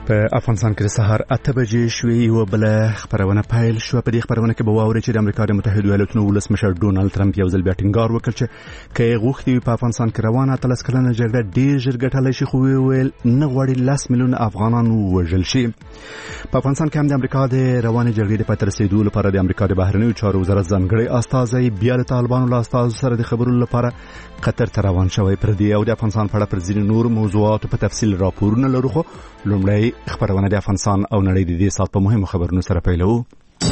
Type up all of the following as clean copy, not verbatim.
په افغانستان کې د سهار 8 بجې شوې یو بل خبرونه پیل شو. په دې خبرونه کې به واوري چې د امریکا د متحده ایالاتونو ولسمشر ډونالد ټرمپ یو ځل بیا ټینګار وکړ چې کې غوښتي په افغانستان کې روانه 13 کلنه جګړه ډېر ژر ګټلای شي، خو ویل نه غواړي 10 میلیون افغانان وژل شي. په افغانستان کې هم د امریکا د روانې جګړې د پاتې رسیدو لپاره د امریکا د بهرنیو چارو وزارت ځانګړی استازی بیا د طالبانو له استازو سره د خبرو لپاره قطر ته روان شوی. پر دې او د افغانستان په اړه پر ځینو نور موضوعاتو په تفصیل راپورونه لرو، خو لومړی خبرونه د افغانستان او نړۍ د دې سات په مهمو خبرونو سره پیلوو.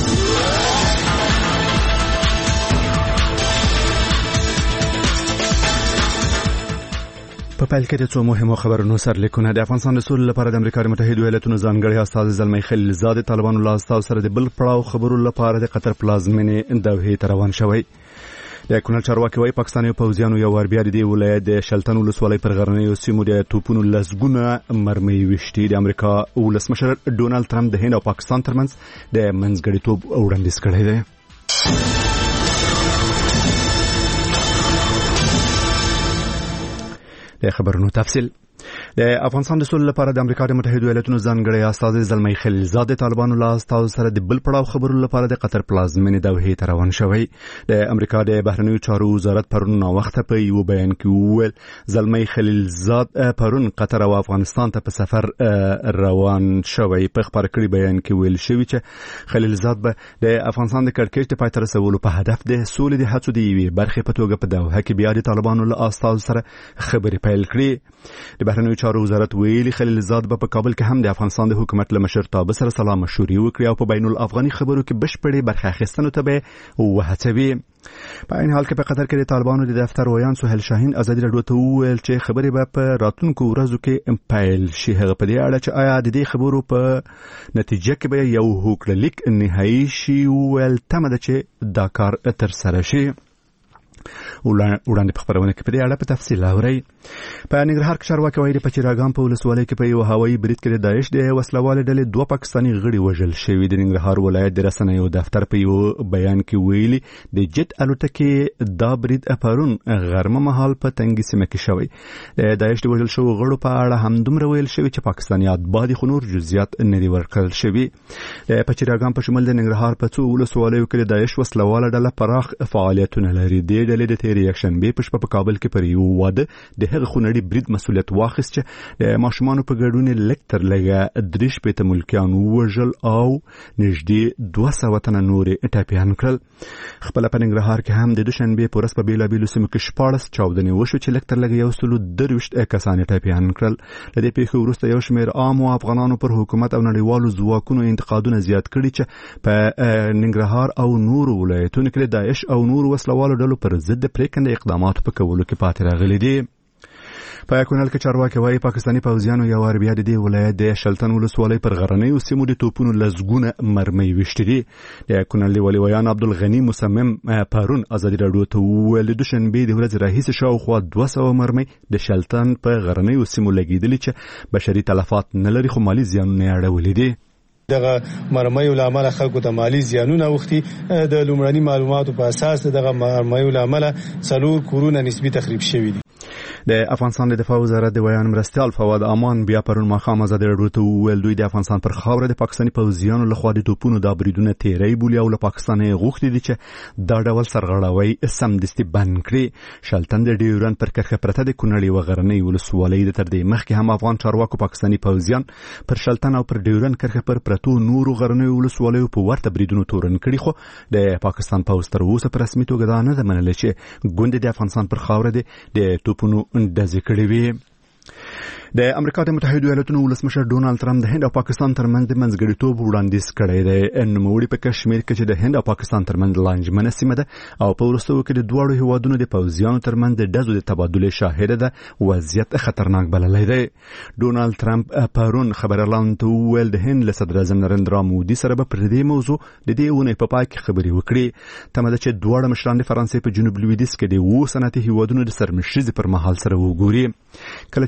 په پیل کې د څو مهمو خبرونو سرلیکونه. د افغانستان د سولې لپاره د امریکا د متحده ایالاتونو ځانګړي استازی زلمی خلیلزاد طالبانو له استازو سره د بل پړاو خبرو لپاره د قطر پلازمینې دوحې ته روان شوی. د کونړ چارواکي وايي پاکستاني پوځیانو یو ور بیا د ولایت د شلتن ولسوالۍ پر غرنیو سیمو د توپونو لسګونه مرمۍ وشتي. د امریکا ولسمشر ډونالد ټرمپ د هند او پاکستان ترمنځ د منځګړیتوب وړاندیز کړی دی. د خبرونو تفصیل. د افغانستان د سولې لپاره د امریکا د متحده ایالاتونو ځانګړي استازی زلمی خلیلزاد طالبانو له استازو سره د بل پړاو خبرو لپاره د قطر پلازمینې دوحې ته روان شوی. د امریکا د بهرنیو چارو وزارت پرون ناوخته په یو بیان کې وویل زلمی خلیلزاد پرون قطر او افغانستان ته په سفر روان شوی. په خبر کړي بیان کې ویل شوی چې خلیلزاد به د افغانستان د کړکېچ د پای ته رسولو په هدف د سولې د هڅو د یوې برخې په توګه په دوحه کې بیا د طالبانو له استازو سره خبرې پیل کړي. د بهرنیو چارو وزارت ویلي خلیلزاد به په کابل کې هم د افغانستان د حکومت له مشرتابه سره سلا مشورې وکړي او په بین الافغاني خبرو کې بشپړې برخه اخیستنو ته به وهڅوي. په عین حال کې په قطر کې د طالبانو د دفتر ویان سهیل شاهین ازادي راډیو ته وویل چې خبرې به په راتلونکو ورځو کې پیل شي. هغه په دې اړه چې آیا د دې خبرو په نتیجه کې به یو هوکړلیک نهایی شي ویل تمه ده چې دا کار تر سره شي. وړاندې په خبرونه کې په دې اړه په تفصیل اورئ. په ننګرهار کې چارواکي وايي د پچیراګام په ولسوالۍ کې په یو هوایي برید کې د داعش د وسلوال ډلې 2 پاکستاني غړي وژل شوي. د ننګرهار ولایت د رسنیو دفتر په یو بیان کې ویلي د جت الوتکې دا برید پرون غرمه مهال په تنګي سیمه کې شوی. د داعش د وژل شوو غړو په اړه هم دومره ویل شوی چې پاکستانیات بعد خنور جزئیات نه دی ورکړل شوی. د پچیراګام په شمول د ننګرهار په څو ولسوالیو کې د داعش وسلوال ډله پراخ فعالیتونه لري. د ډلې د تیر یکشنبه په شپه په کابل کې پر یو واده د هغه خونړي برید مسؤلیت واخیست چې د ماشومانو په ګډون لکتر لګه درش په ملکیان وژل او نږدې 200 تنه نور ټاپیان کړل. خپل په ننګرهار کې هم د دوشنبه په ورځ په بیلابیلو سیمو کې 14 چاودنې وشو چې لکتر لګه یو سلو دروشت کسان ټاپیان کړل. د دې پیښې وروسته یو شمېر عام افغانانو پر حکومت او نړیوالو ځواکونو انتقادونه زیات کړي چې په ننګرهار او نور ولایتونو کې د داعش او نور وسلوالو ډلو پر ضد پریکنده اقدامات په کولو کې پاتې راغلي دي. په کونړ کې چارواکي وايي پاکستاني پوځیانو یو ور بیا د دې ولایت د شلتن ولسوالۍ پر غرنیو سیمو د توپونو لسګونه مرمۍ وشتي دي. د کونړ ولي ویان عبدالغنی مصمم پرون ازادي راډیو ته وویل د دوشنبه د ورځې راهیسې شاوخوا 200 مرمۍ د شلتن په غرنیو سیمو لګیدلې چې بشري تلفات نه لري خو مالی زیانونه یې اړولي دي. دغه مرمایو لامل خلکو ته مالی زیانونه وختي. د لومړني معلوماتو په اساس دغه مرمایو لامل 4 کورونه نسبی تخریب شوي دي. د افغانستان د دفاع وزارت د ویان مرستیال فواد امان بیا پرون ماښام ازادي راډیو ته وویل دوی د افغانستان پر خاوره د پاکستاني پوځیانو لخوا د توپونو د بریدونو تیری بولي او له پاکستان غوښتي دي چې دا ډول سرغړاوي سمدستي بند کړي. شلتن د ډیورن پر کرښه پرته د کونړ و غرنۍ ولسوالۍ د تر دې مخکې هم افغان چارواکو پاکستاني پوځیان پر شلتن او پر ډیورن کرښه پر پرتو نورو غرنۍ ولسوالیو په ورته بریدونو تورن کړي، خو د پاکستان پوځ تر اوسه په رسمي توګه دا نه ده منلې چې ګوند د افغانستان پر خاوره د توپونو ډزې کړې وي. د امریکا د متحده ایالاتونو ولسمشر ډونالد ټرمپ د هند او پاکستان ترمنځ د منځګړیتوب وړاندیز کړی دی. نوموړي په کشمیر کې چې د هند او پاکستان ترمنځ لانجمنه سیمه ده او په وروستیو کې د دواړو هیوادونو د پوځیانو ترمنځ د ډزو د تبادلې شاهده ده وضعیت خطرناک بللی دی. ډونالد ټرمپ پرون خبرلاند ته وویل د هند له صدر اعظم نریندرا مودي سره به پر دې موضوع د دې اونۍ په پای کې خبرې وکړي. تمه ده چې دواړه مشران د فرانسې په جنوب لویدیځ کې د 2 صنعتي هیوادونو د سرمشريزې پر مهال سره وګوري. کله چې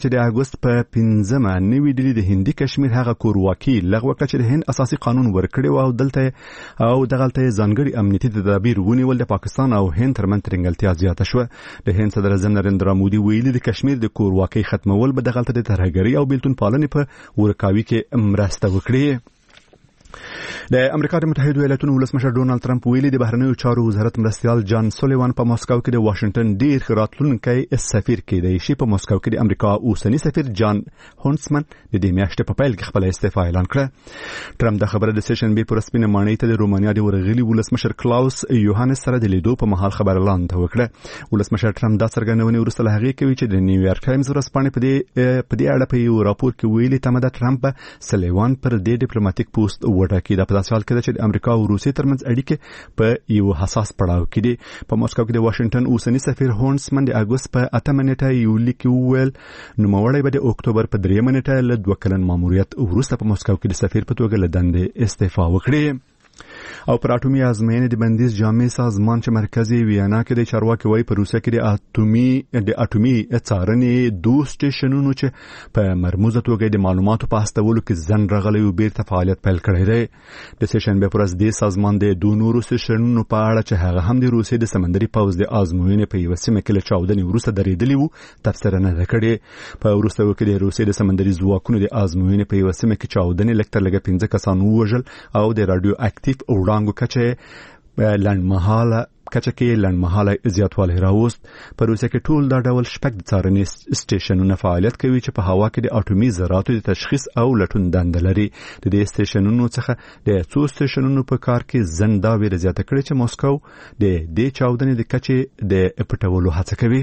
کې د اگست په 15مه نوې ډلې د هندي کشمیر هغه کورواکي لغوه کړه چې د هند اساسي قانون ورکړی او دلته او دغلته ځانګړي امنیتي تدابیر ونیول. د پاکستان او هند ترمنځ ترنګلتیا زیاته شوه. د هند صدر اعظم نریندرا مودي ویلي د کشمیر د کورواکي ختمول به دغلته د ترهګرۍ او بیلتون پالنې په ورکاوي کې مرسته وکړي. د امریکا د متحده ایالاتونو ولسمشر ډونالد ټرمپ ویلي د بهرنیو چارو وزارت مرستیال جان سولیوان په ماسکو کې د واشنگټن ډیر راتلونکی سفیر کېدی شي. په ماسکو کې د امریکا اوسنی سفیر جان هونسمن د دې میاشتې په پیل کې خپل استعفا اعلان کړه. ټرمپ د خبره د سیشن بي پر سپینه مانۍ ته د رومانیا د ورغلي ولسمشر کلاوس یوهانس سره د لیدو په مهال خبر اعلان وکړه. ولسمشر ټرمپ دا څرګندونه وروسته له هغې کوي چې د نیویارک ټایمز ورځپاڼې په دې اړه په یو راپور کې ویلي تمه ده ټرمپ سولیوان پر دې ډیپلوماټیک پوسټ وټاکي. دا په داسې حال کې ده چې د امریکا او روسیې ترمنځ اړیکې په یو حساس پړاو کې دي. په ماسکو کې د واشنگټن اوسنی سفیر هونسمن د اگست په 8 نیټه یو لیک ویل نوموړی به د اکتوبر په 3 نیټه له 2 کلن ماموریت وروسته په ماسکو کې د سفیر په توګه له دندې استعفا وکړي. او پر اټومي ازموینې د بندیز جامع سازمان چې مرکزي ویانا کې د چارواکي وایي په روسیه کې د اټومي څارنې 2 سټیشنونو چې په مرموزه توګه د معلوماتو په استولو کې ځن رغلی او بیرته فعالیت پیل کړی دی. د سیشن به پر د سازمان د 2 نورو سټیشنونو په اړه چې هغه هم د روسیې د سمندري پوځ د ازموینې په یو سیمه کې له چاودنې وروسته درېدلی وو تفسیر نه کړي. په وروسته کې د روسیې د سمندري ځواکونو د ازموینې په یو سیمه کې چاودنې لکه 15 کسان وژل او د رادیو اکټیو وړانګو کچه لنډمهاله زیاتوالی راوست. په روسیه کې ټول دا ډول شپږ څارنې سټیشنونه فعالیت کوي چې په هوا کې د اټومي ذراتو د تشخیص او لټون دنده لري. د دې سټیشنونو څخه د څو سټیشنونو په کار کې ځن دا ویره زیاته کړې چې ماسکو د دې چاودنې د کچې د پټولو هڅه کوي.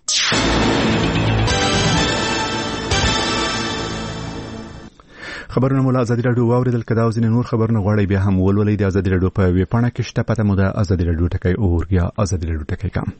خبرونه مولا ازادي رادیو واوریدل. کدا او ځینې نور خبرونه غواړئ بیا هم ولولئ د ازادي رادیو په ویب پاڼه کې شته. پته مو د ازادي رادیو ټکی اور یا ازادي رادیو ټکی کام.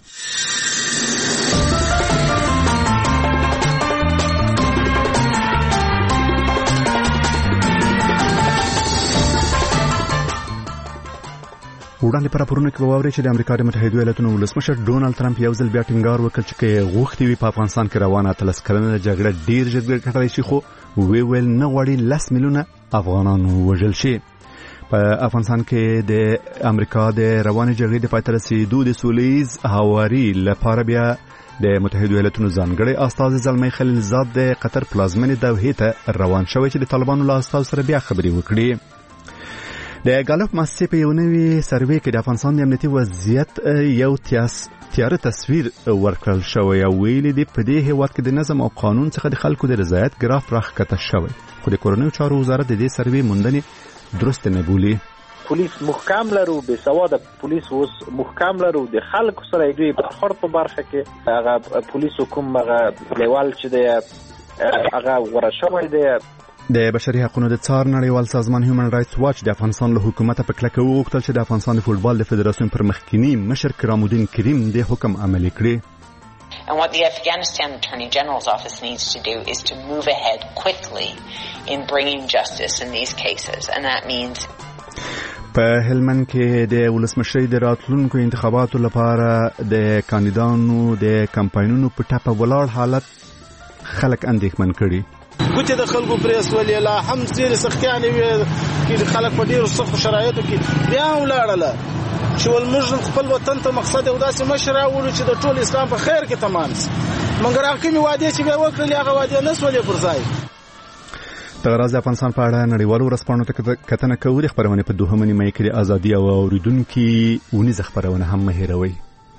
وړاندې پر راپورونه کې واوري چې د امریکا د متحده ایالاتونو ولسمشر ډونالد ټرمپ یو ځل بیا ټینګار وکړ چې غوښتي وي په افغانستان کې روانه 13 کلنه جګړه ډیر ژر ګټلای شي خو ویل نه غواړي 10 میلیونه افغانان وژل شي. په افغانستان کې د امریکا د روانې جګړې د پای ته رسیدو د سولیز هواري لپاره بیا د متحده ایالاتونو ځانګړي استازي زلمي خلیلزاد د قطر پلازمینې دوحې ته روان شوی چې د طالبانو له استازو سره بیا خبرې وکړي. د غالف مؤسسې په یو نوې سروې کې د افغانستان د امنیتي وضعیت یو تیاره تصویر ورکړل شوی او ویلي دی په دې هیواد کې د نظم او قانون څخه د خلکو د رضایت ګراف راښکته شوی خو د کورنیو چارو وزارت د دې سروې موندنې درست نه بولي. پولیس محکم لرو به سواد پولیس اوس محکم لرو د خلکو سره دوی برخورد په برخه کې هغه پولیس حکومت هغه لیوال چې دی هغه ورشوي دی. د بشري حقوقو د څار نړیوال سازمان هیومن رائټس واچ د افغانستان له حکومت په کلکه وغوښتل چې د افغانستان د فوټبال د فدراسیون پر مخکینی مشر کرامالدین کریم د حکم عملي کړي. And what the Afghanistan Attorney General's office needs to do is to move ahead quickly in bringing justice in these cases, and that means په هلمند کې د ولسمشرۍ د راتلونکو انتخاباتو لپاره د کاندیدانو د کمپاینونو په ټاپه ولاړ حالت خلک اندېښمن کړي. کوته د خلکو پریس ولې لا هم زیر سختیانې کې خلک په ډیرو سخت شرایطو کې بیا ولاړل چې ولمږ خپل وطن ته مقصد او داسې مشره ولې چې د ټول اسلام په خیر کې تمام شي. مګر حکومت وعده چې به وکړي هغه وعده نه سولې پر ځای. تغراز د افغانستان په اړه نړیوالو ورځپاڼو ته کتنه کوي. خبرونه په 2 نیمه کې د ازادي او اوریدونکو ونیزه خبرونه هم مهیروي.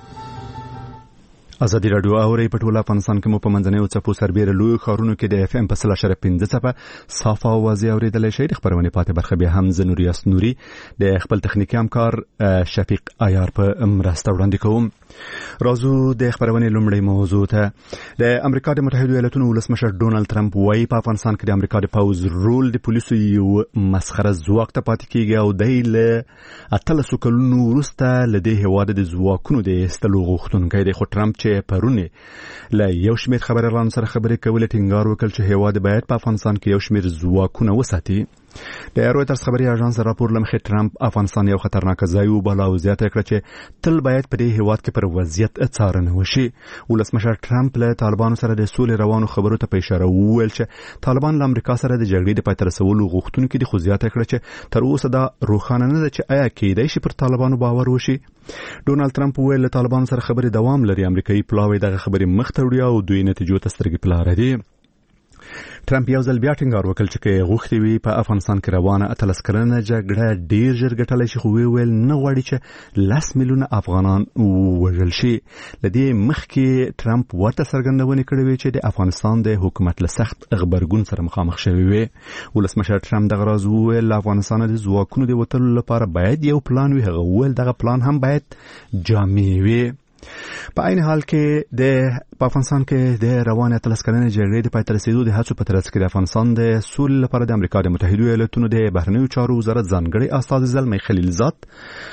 ازادي رادیو اوري په ټوله افغانستان کې مو په منځنیو څپو سربېره لوی ښارونو کې د اف ام په 3.5 څپه صافه اوازې اورېدلی شئ. د خبرونې پاتې برخه بیا هم زه نوري اسنوري د خپل تخنیکي همکار شفیق عیار په مرسته وړاندې کوم. راځو د خبرونې لومړۍ موضوع ته. د امریکا د متحده ایالاتونو ولسمشر ډونالد ټرمپ وایي په افغانستان کې د امریکا د پوز رول د پولیسو یو مسخره ځواک ته پاتې کیږي او دی له 13 کلونو وروسته له دې هېواده د ځواکونو د ایستلو غوښتونکی دی. خو ټرمپ چې پرونه له یو شمېر خبريالانو سره خبرې کولې ټینګار وکړ چې هېواد باید په افغانستان کې یو شمېر ځواکونه وساتي. د رويټرز خبري اژانس راپور لمخې ټرمپ افغانستان یو خطرناک ځای وباله او زیاته کړه چې تل باید په دې هیواد کې پر وضعیت څارنه وشي. ولسمشر ټرمپ له طالبانو سره د سولې روانو خبرو ته په اشاره وویل چې طالبان له امریکا سره د جګړې د پای ته رسولو غوښتونکي دي، خو زیاته کړه چې تر اوسه دا روښانه نه ده چې آیا کېدای شي پر طالبانو باور وشي. ډونالد ټرمپ ویل له طالبانو سره خبرې دوام لري، امریکایي پلاوی دغه خبرې مخ ته وړي او دوی نتیجو ته سترګې په لاره دي. ټرمپ یو ځل بیا ټینګار وکړ چې غوښتي وي په افغانستان کې روانه 13 کلنه جګړه ډیر ژر ګټلای شي، خو ویل نه غواړي چې 10 میلیونه افغانان وژل شي. لدې مخکې ټرمپ ورته څرګندونه کړې وه چې د افغانستان د حکومت له سخت غبرګون سره مخامخ شوی وي. ولسمشر ټرمپ دغه راز ویل افغانستان د ځواکونو د وټلو لپاره باید یو پلان وي، هغه ویل دغه پلان هم باید جامع وي. په عین حال کې د افغانستان کې د روانه 13 کلنې جګړې د پای ته رسیدو د هڅو په ترڅ کې د افغانستان د سولې لپاره د امریکا د متحده ایالاتونو د بهرنیو چارو وزارت ځانګړي استاذ زلمي خلیلزاد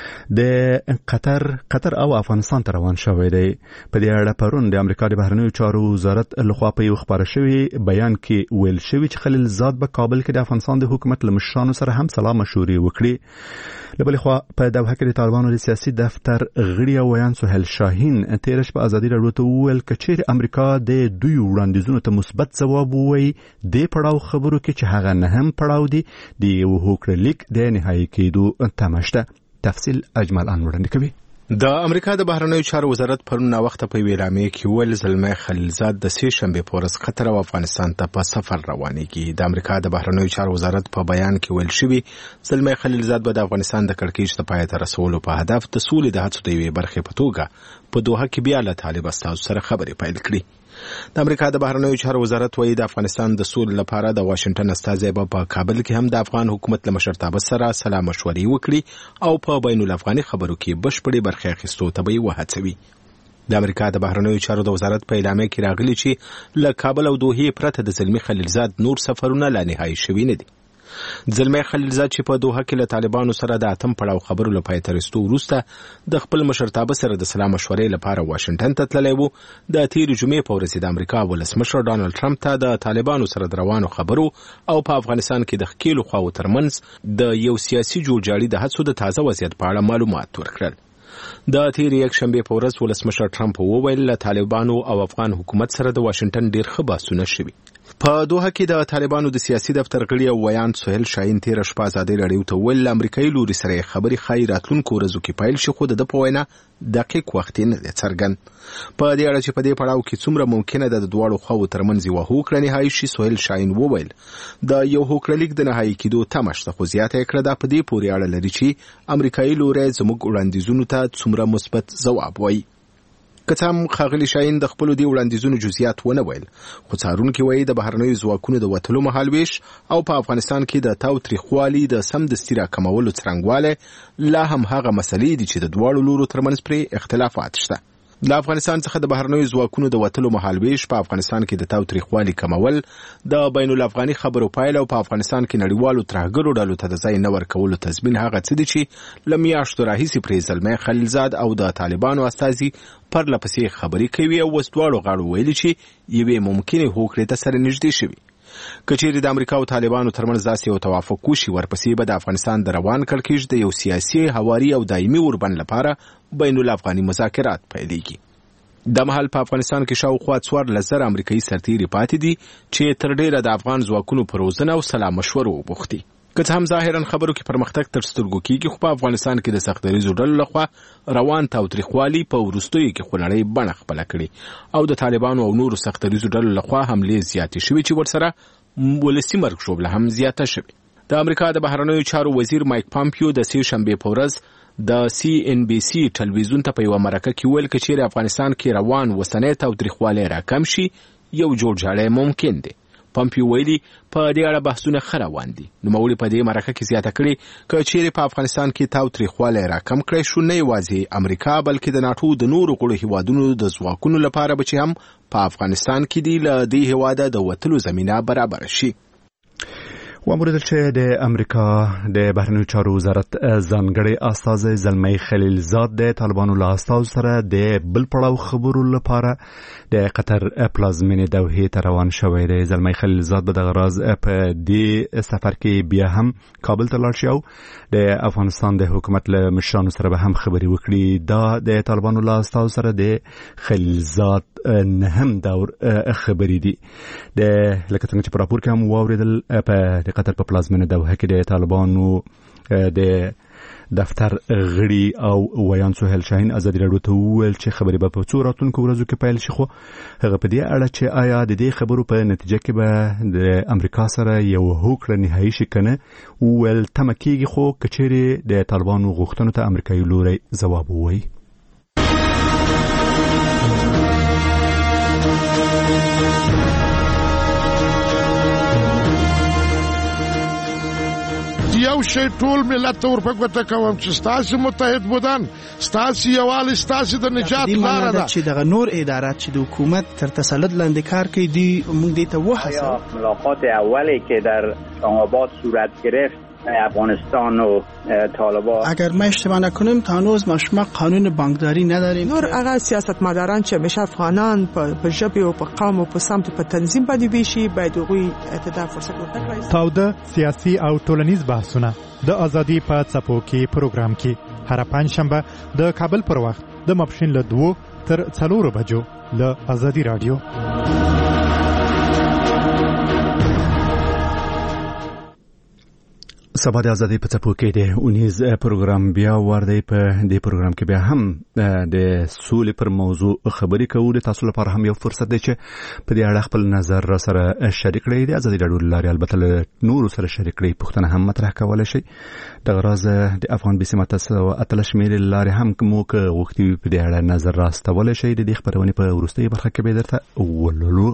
د قطر او افغانستان ته روان شوی دی. په دې اړه پرون د امریکا د بهرنیو چارو وزارت لخوا په یو خبره شوی بیان کې ویل شوی چې خلیلزاد په کابل کې د افغانستان د حکومت له مشرانو سره هم سلا مشورې وکړي. له بل خوا په دوحه کې د طالبانو د سیاسي دفتر غړي او ویان سهیل شاهین تیرش په ازادي راډیو ته وویل چې امریکا د دوی وړاندیزونو ته مثبت ځواب ووایي د پړاو خبرو کې چې هغه نه هم پړاو دي د یو هوکړلیک د نهایی کېدو تمه شته. تفصیل اجمل ان وړاندې کوي. د امریکا د بهرنیو چارو وزارت پرون وخت په ویلامې کې ویل زلمي خلیلزاد د سې شنبه په ورځ قطر او افغانستان ته په سفر روانېږي. د امریکا د بهرنیو چارو وزارت په بیان کې ویل شوی زلمي خلیلزاد به د افغانستان د کړکېچ د پای ته رسولو په هدف د سولې د هڅو د یوې برخې په توګه په دوحه کې بیا له طالب استازو سره خبرې پیل کړې. د امریکا د بهرنیو چارو وزارت وایي د افغانستان د سولې لپاره د واشنگټن استازی په کابل کې هم د افغان حکومت له مشرتابه سره سلا مشورې وکړي او په بین الافغاني خبرو کې بشپړې برخه اخیستو ته به وهڅوي. د امریکا د بهرنیو چارو د وزارت په اعلامیه کې راغلي چې له کابل او دوحې پرته د زلمي خلیلزاد نور سفرونه لا نهایی شوي نه دي. زلمي خلیلزاد چې په دوحه کې له طالبانو سره د اتم پړاو خبرو لپاره ترستو وروسته د خپل مشرتابه سره د سلا مشورې لپاره واشنگټن ته تللی وو، د تیر جمعې په ورځ د امریکا ولسمشر ډانلډ ټرمپ ته د طالبانو سره د روانو خبرو او په افغانستان کې د ښکېلو خواو ترمنځ د یو سیاسي جوړجاړي د هڅو د تازه وضعیت په اړه معلومات ورکړل. د تیر یک شنبه په ورځ ولسمشر ټرمپ وویل له طالبانو او افغان حکومت سره د واشنگټن ډیر ښه بحثونه شوي. په دوحه کې د طالبانو د سیاسي دفتر غړي او ویان سهیل شاهین تیر شپه ازادي راډیو ته ویل امریکایي لوري سره خبري خای راتلونکو ورځو کې پیل شي، خو د په وینا دقیق وخت نه څرګند. په دې اړه چې په دې پړاو کې څومره ممکنه ده د دواړو خواو ترمنځ یو هوکړه نهایی شي، سهیل شاهین وویل د یو هوکړلیک د نهایی کېدو تمه شته، خو زیاته کړه دا په دې پورې اړه لري چې امریکایي لوري زموږ وړاندیزونو ته څومره مثبت ځواب وایي. که څه هم ښاغلي شاهین د خپلو دې وړاندیزونو جزئیات ونه ویل، خو څارونکي وایي د بهرنیو ځواکونو د وتلو مهالویش او په افغانستان کې د تاوتریخوالي د سمدستي راکمولو څرنګوالی لا هم هغه مسلې دي چې د دواړو لورو ترمنځ پرې اختلافات شته. د افغانستان څخه د بهرنیو ځواکونو د وتلو مهالویش په افغانستان کې د تاوتریخوالي کمول، د بین الافغاني خبرو پایله او په افغانستان کې نړیوالو ترهګرو ډلو ته د ځای نه ورکولو تضمین هغه څه دي چې له میاشتو راهیسې پرې زلمي خلیلزاد او د طالبانو استازي پرله پسې خبرې کوي او اوس دواړو غاړو ویلي چې یوې ممکنې هوکړې ته سره نږدې شوي. که چیرې د امریکا او طالبانو ترمنځ داسې یو توافق وشي، ورپسې به د افغانستان د روان کړکېچ د یو سیاسي هواري او دایمي اوربند لپاره بین الافغاني مذاکرات پیلېږي. د مهال په افغانستان کې شاوخوا 14,000 امریکایي سرتیري پاتې دي چې تر ډیره د افغان ځواکونو په روزنه او سلا مشورو بوختي. که څه هم ظاهرا خبرو کې پرمختګ تر سترګو کېږي، خو په افغانستان کې د سختدریزو ډلو لخوا روان تاوتریخوالي په وروستیو کې خونړۍ بڼه خپله کړې او د طالبانو او نورو سختدریزو ډلو لخوا حملې زیاتې شوي چې ورسره ولسي مرګ ژوبله هم زیاته شوې. د امریکا د بهرنیو چارو وزیر مایک پامپیو د سې شنبې په ورځ د CNBC ټلویزیون ته په یوه مرکه کې ویل که چیرې افغانستان کې روان وسنی تاوتریخوالی راکم شي، یو جوړجاړی ممکن دی. پامپیو ویلي په دې اړه بحثونه ښه روان دي. نوموړي په دې مرکه کې زیاته کړې که چیرې په افغانستان کې تاوتریخوالی راکم کړی شو، نه یوازې امریکا بلکې د ناټو د نورو غړو هیوادونو د ځواکونو لپاره به چې هم په افغانستان کې دي له دې هیواده د وتلو زمینه برابره شي. واموردل چې د امریکا د بهرنیو چارو وزارت ځانګړی استازی زلمی خلیلزاد د طالبانو له استازو سره د بل پړاو خبرو لپاره د قطر پلازمینې دوحې ته روان شوی دی. زلمی خلیلزاد به دغه راز په دې سفر کې بیا هم کابل ته لاړ شي او د افغانستان د حکومت له مشرانو سره به هم خبرې وکړي. دا د طالبانو له استازو سره د خلیلزاد نهم دور خبرې دي. د لکه څنګه چې په راپور کې هم واوریدل په د قطر په پلازمینه دوحه کې د طالبانو د دفتر غړي او ویان سهیل شاهین ازادي راډیو ته وویل چې خبرې به په څو راتلونکو ورځو کې پیل شي، خو هغه په دې اړه چې آیا د دې خبرو په نتیجه کې به د امریکا سره یو هوکړه نهایي شي کنه وویل تمه کېږي، خو کچېرې د طالبانو غوښتنو ته امریکایي لوري ځواب ووایي. یو شی ټول ملت ته ورپګوته کوم چې ستاسو متحد بودن، ستاسو یووالی، ستاسو د نجات لاره ده. چې دغه نور ادارات چې د حکومت تر تسلط لاندې کار کوي دی موږ دې ته وهڅوو. ملاقات اولی که در اسلام‌آباد صورت گرفت افغانستان و طالبان، اگر ما اشتباه نکنیم تا هنوز ما قانون بانکداری نداریم. نور هغه سیاستمداران چې همیشه افغانان په ژبه او په قوم او په سمت په تنظیم باندې ویشي باید هغوی ته فرصت ورکړي. تاوده سیاسي او ټولنیز بحثونه د ازادي په څپو کې پروګرام کې هر پنځشنبه د کابل پر وخت د ماپښین له 2 تر 4 بجو له ازادي رادیو. سبا د ازادي په څپو کې د اونیز پروګرام بیا وردی. په دې پروګرام کې بیا هم د سولې پر موضوع خبرې کوو. د تاسو لپاره هم یو فرصت دی چې په دې اړه خپل نظر را سره شریک کړئ. د ازادي راډیو لارې البته له نورو سره شریک کړئ، پوښتنه هم مطرح کولی شئ. دغه راز د افغان بیسیمه 13 شمیرې لارې هم مو که غوښتي په دې اړه نظر راستولی شئ. د دې خپرونې په وروستۍ برخه کې به درته ولولو.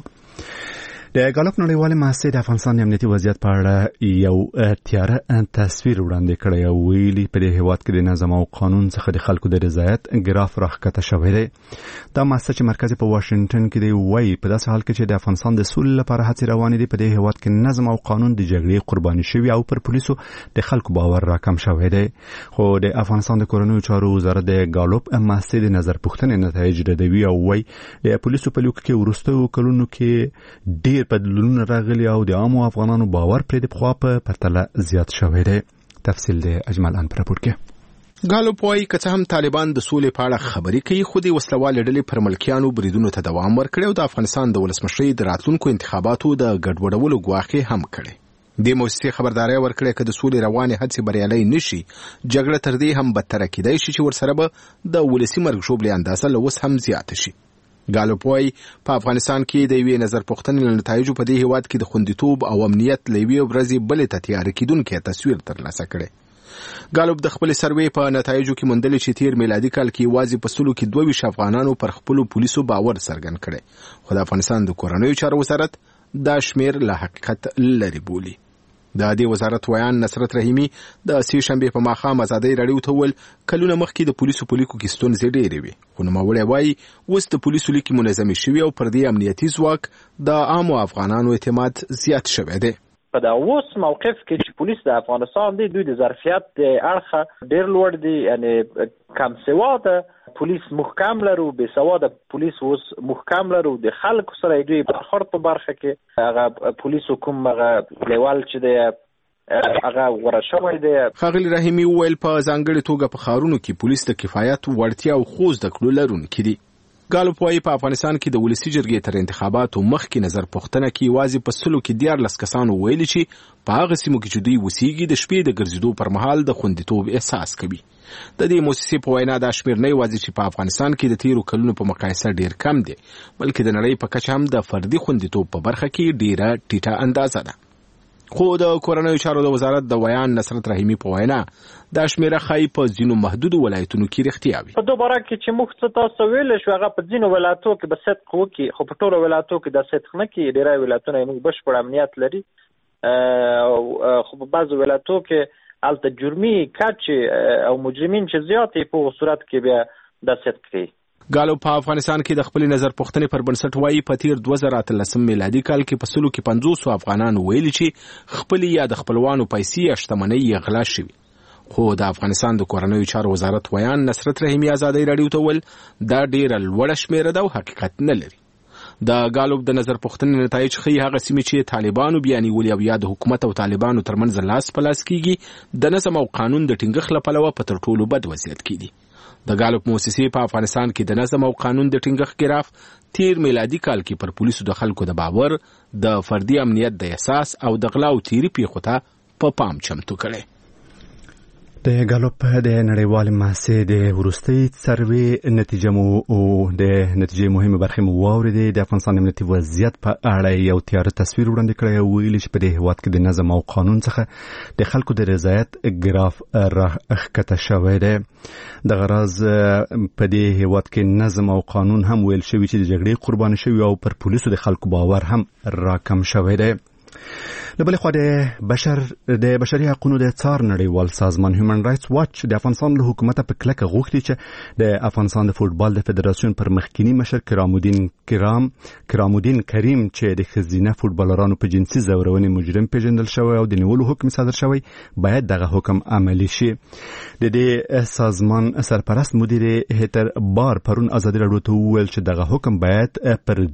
د ګالوپ نړیوالې مؤسسې د افغانستان د امنیتي وضعیت په اړه یو تیاره تصویر وړاندې کړی او ویلي په دې هیواد کې د نظم او قانون څخه د خلکو د رضایت ګراف راښکته شوی دی. دا مؤسسه چې مرکز په واشنگټن کې دی وایي په داسې حال کې چې د افغانستان د سولې لپاره هڅې روانې دي، په دې هیواد کې نظم او قانون د جګړې قرباني شوي او پر پولیسو د خلکو باور راکم شوی دی. خو د افغانستان د کورنیو چارو وزارت د ګالوپ مؤسسې د نظر پوښتنې نتایج ردوي او وایي د پولیسو په لیکو کې وروستیو کلونو کې ډېر بدلونونه راغلي او د عامو افغانانو باور پرې د پخوا په پرتله زیات شوی دی. تفصیل د اجمل ان پر راپور کې. ګالوپ وايي که څه هم طالبان د سولې په اړه خبرې کوي، خو د وسلوالې ډلې پر ملکیانو بریدونو ته دوام ورکړی او د افغانستان د ولسمشرۍ د راتلونکو انتخاباتو د ګډوډولو ګواښ هم کړی. د موسسې خبرداري ورکړې که د سولې روانې هڅې بریالۍ نشي، جګړه تر دې هم بدتره کېدای شي چې ورسره به د ولسي مرګ ژوبلې اندازه له اوس هم زیاته شي. ګالوپ وايي په افغانستان کې د یوې نظر پوښتنې له نتایجو په دې هیواد کې د خوندیتوب او امنیت له یوې ورځې بلې ته تیاره کېدونکی تصویر ترلاسه کړی. ګالوپ د خپل سروې په نتایجو کې موندلې چې تیر میلادي کال کې یوازې په سلو کې 22 افغانانو پر خپل پولیسو باور څرګند کړي، خو د افغانستان د کورنیو چارو وزارت دا شمیر له حقیقت لري بولي. د دې وزارت ویان نصرت رحیمی د سې شنبه په ماښام ازادي راډیو ته ول کلونه مخکې د پولیسو په لیکو کې ستونزې ډېرې وي، خو نوموړی وایي اوس د پولیسو لیکې منظمې شوي او پر دې امنیتي ځواک د عامو افغانانو اعتماد زیات شوی دی. په دا اوس موقف کې چې پولیس د افغانستان دی، دوی د ظرفیت د اړخه ډېر لوړ دي، یعنی کم سواده پولیس محکم لرو، بې سواده پولیس اوس محکم لرو. د خلکو سره دوی برخورد په برخه کې هغه پولیس کوم هغه لیول چې دی هغه غوړه شوی دی. ښاغلي رحیمي وویل په ځانګړې توګه په ښارونو کې پولیس د کفایت وړتیا او خو زده کړو لرونکي دي. ګالوپ وايي په افغانستان کې د ولسي جرګې تر انتخاباتو مخکې نظر پوښتنه کې یوازې په سلو کې 14 کسانو ویلي چې په هغه سیمو کې چې دوی اوسېږي د شپې د ګرځېدو پر مهال د خوندیتوب احساس کوي. د دې موسسې په وینا دا شمیر نه یوازې چې په افغانستان کې د تیرو کلونو په مقایسه ډیر کم دی، بلکې د نړۍ په کچه هم د فردي خوندیتوب په برخه کې ډیره ټیټه اندازه ده. خو د کورنیو چارو د وزارت د ویان نصرت رحیمی په وینا دا شمیره ښایي په ځینو محدودو ولایتونو کې رښتیا وي. په دوباره کې چې موږ څه تاسو ویل شو هغه په ځینو ولایتو کې به صدق وکړي، خو په ټولو ولایتو کې دا صدق نه کوي. ډیری ولایتونه موږ بشپړ امنیت لري، خو په بعضو ولایتو کې هلته جرمي کچې او مجرمین چې زیات په صورت کې بیا دا صدق کوي. ګالو په افغانستان کې د خپل نظر پوښتنې پر بنسټ وایي په تیر 2013 میلادي کال کې په سلو کې 500 افغانانو ویلي چې خپل یا د خپلوانو پیسې یا شتمنۍ یې غلا شوي خو د افغانستان د کورنیو چارو وزارت ویان نصرت رحیمي ازادي رادیو ته ول دا ډیره لوړه شمیره ده او حقیقت نه لري. د ګالوب د نظر پوښتنې نتایج ښیي هغه سیمې چې طالبانو بیانولي او یا د حکومت او طالبانو ترمنځ لاس په لاس کیږي د نظم او قانون د ټینګښت لپاره په تر ټولو بد وضعیت کې دي. د ګالوب موسسې په افغانستان کې د نظم او قانون د ټینګښت ګراف تیر میلادي کال کې پر پولیسو د خلکو د باور د فردي امنیت د احساس او د غلا او تیری پیښو ته په پام چمتو کړي. د ګالوب د نړیوال محاسبې د وروستي سروې نتیجه مو او د نتیجې مهمه برخه مو واوریدې. د افغانستان امنیتي وضعیت په اړه یو تیاره تصویر وړاندې کړی او ویلي چې په دې هیواد کې د نظم او قانون څخه د خلکو د رضایت ګراف راښکته شوی دی. د غراز په دې هیواد کې نظم او قانون هم ویل شوی چې د جګړې قرباني شوی او پر پولیسو د خلکو باور هم راکم شوی دی. لبلې خو د بشري حقوقو د څار نړیوال سازمان هیومن رائټس واچ د افغانستان له حکومت په کلکه غوښتي چې د افغانستان د فوتبال د فدراسیون پر مخکینی مشر کرامودین کریم چې د ښځینه فوتبالرانو په جنسي ځورونې مجرم پیژندل شوی او د نیولو حکم صادر شوی باید دغه حکم عملی شي. د دې سازمان سرپرست مدیر هیتر بار پرون ازادي راډیو ته وویل چې دغه حکم باید په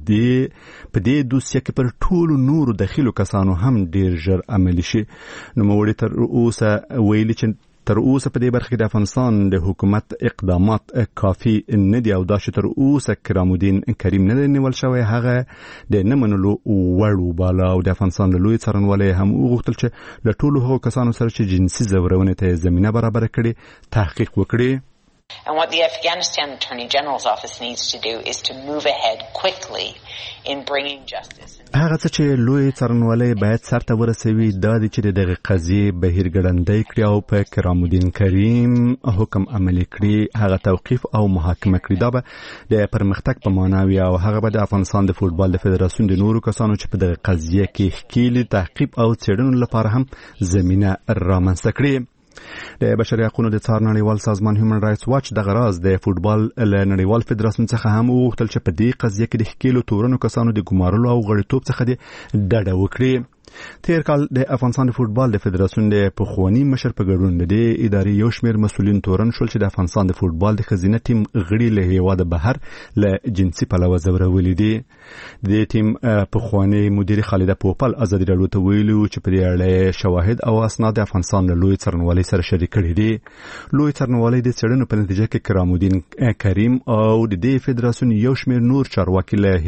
دې دوسیه کې پر ټولو نورو داخلو کسانو هم ډیر ژر عملی شي. نوموړي تر اوسه ویلي چې تر اوسه په دې برخه کې د افغانستان د حکومت اقدامات کافي نه دي او دا چې تر اوسه کرامودین کریم نه نیول شوی هغه د نه منلو وړ وباله او د افغانستان له لوی څارنوالۍ هم وغوښتل چې له ټولو هغو کسانو سره چې جنسي ځورونې ته زمینه برابره کړي تحقیق وکړي. And what the Afghanistan Attorney General's office needs to do is to move ahead quickly in bringing justice. هغه څه چې لوی څارنوالۍ باید سرته ورسوي دا دی چې دغه قضیې بهیر ګړندی کړي او په کرامودین کریم حکم عملی کړي هغه توقیف او محاکمه کړي. دا به د پرمختګ په معنا وي او هغه به د افغانستان د فوتبال د فدراسیون د نورو کسانو چې په دغه قضیه کې ښکیل تعقیب او څېړنو لپاره هم زمینه رامنځته کړي. د بشري حقوقو د څار نړیوال سازمان هیومن رائټس واچ د غراز د فوتبال له نړیوال فدراسیون څخه هم وغوښتل چې په دې قضیه کې د ښکیلو تورنو کسانو د ګمارلو او غړیتوب څخه د ډډه وکړي. تیر کال د افغانستان د فوتبال د فدراسیون د پخوانی مشر په ګډون د ادارې یو شمېر مسؤلین تورن شول چې د افغانستان د فوتبال د ښځینه ټیم غړي له هیواده بهر له جنسي پلوه ځورولي دي. د ټیم پخوانی مدیر خالده پوپل ازادي راډیو ته ویلي چې په دې اړه شواهد او اسناد د افغانستان له لوی څارنوالۍ سره شریک کړي دي. لوی څارنوالۍ د څېړنو په نتیجه کې کرامودین کریم او د دې فدراسیون یو شمېر نور چارواکي له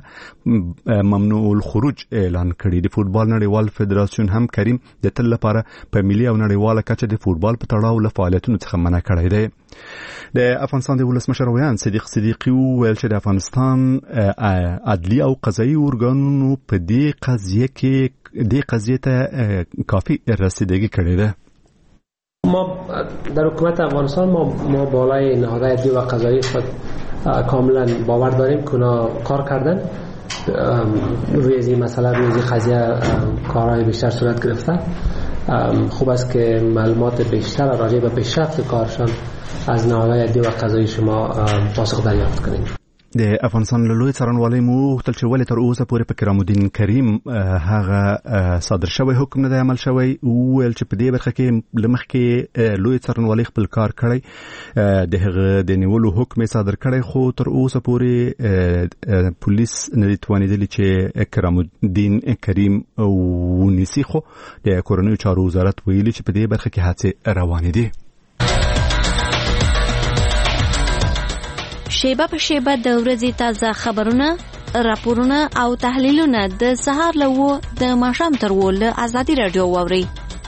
هیواده ممنوع الخروج اعلان کړي. د فوتبال نړیوال فدراسیون هم کریم د تل لپاره په ملي او نړیواله کچه د فوتبال په تړاو له فعالیتونو څخه منع کړی دی. د افغانستان د ولسمشر ویان صدیق صدیقي ویل چې د افغانستان عدلي او قضایي ارګانونو په دې قضیه ته کافی رسیدگی کړې ده. ما در حکومت افغانستان ما بالای نهادهای عدلی و قضایی خود کاملا باور داریم که اونا کار کردن روی از این مسئله روی از این قضیه کارهای بیشتر صورت گرفته. خوب است که معلومات بیشتر راجع به پیشرفت کارشان از نهادهای عدلی و قضایی شما پاسخ دریافت کنیم. د افغانستان له لوی څارنوالۍ مو وغوښتل چې ولې تر اوسه پورې په کرامودین کریم هغه صادر شوی حکم نه دی عمل شوی. وویل چې په دې برخه کې له مخکې لوی څارنوالۍ خپل کار کړی د هغه د نیولو حکم صادر کړی خو تر اوسه پورې پولیس نه دي توانېدلي چې کرامودین کریم ونیسي. خو د کورنیو چارو وزارت ویلي چې په دې برخه کې هڅې روانې دي. شیبه په شیبه د ورځې تازه خبرونه، راپورونه او تحلیلونه د سهار له د ماښام تر له ازادي راډیو واورئ.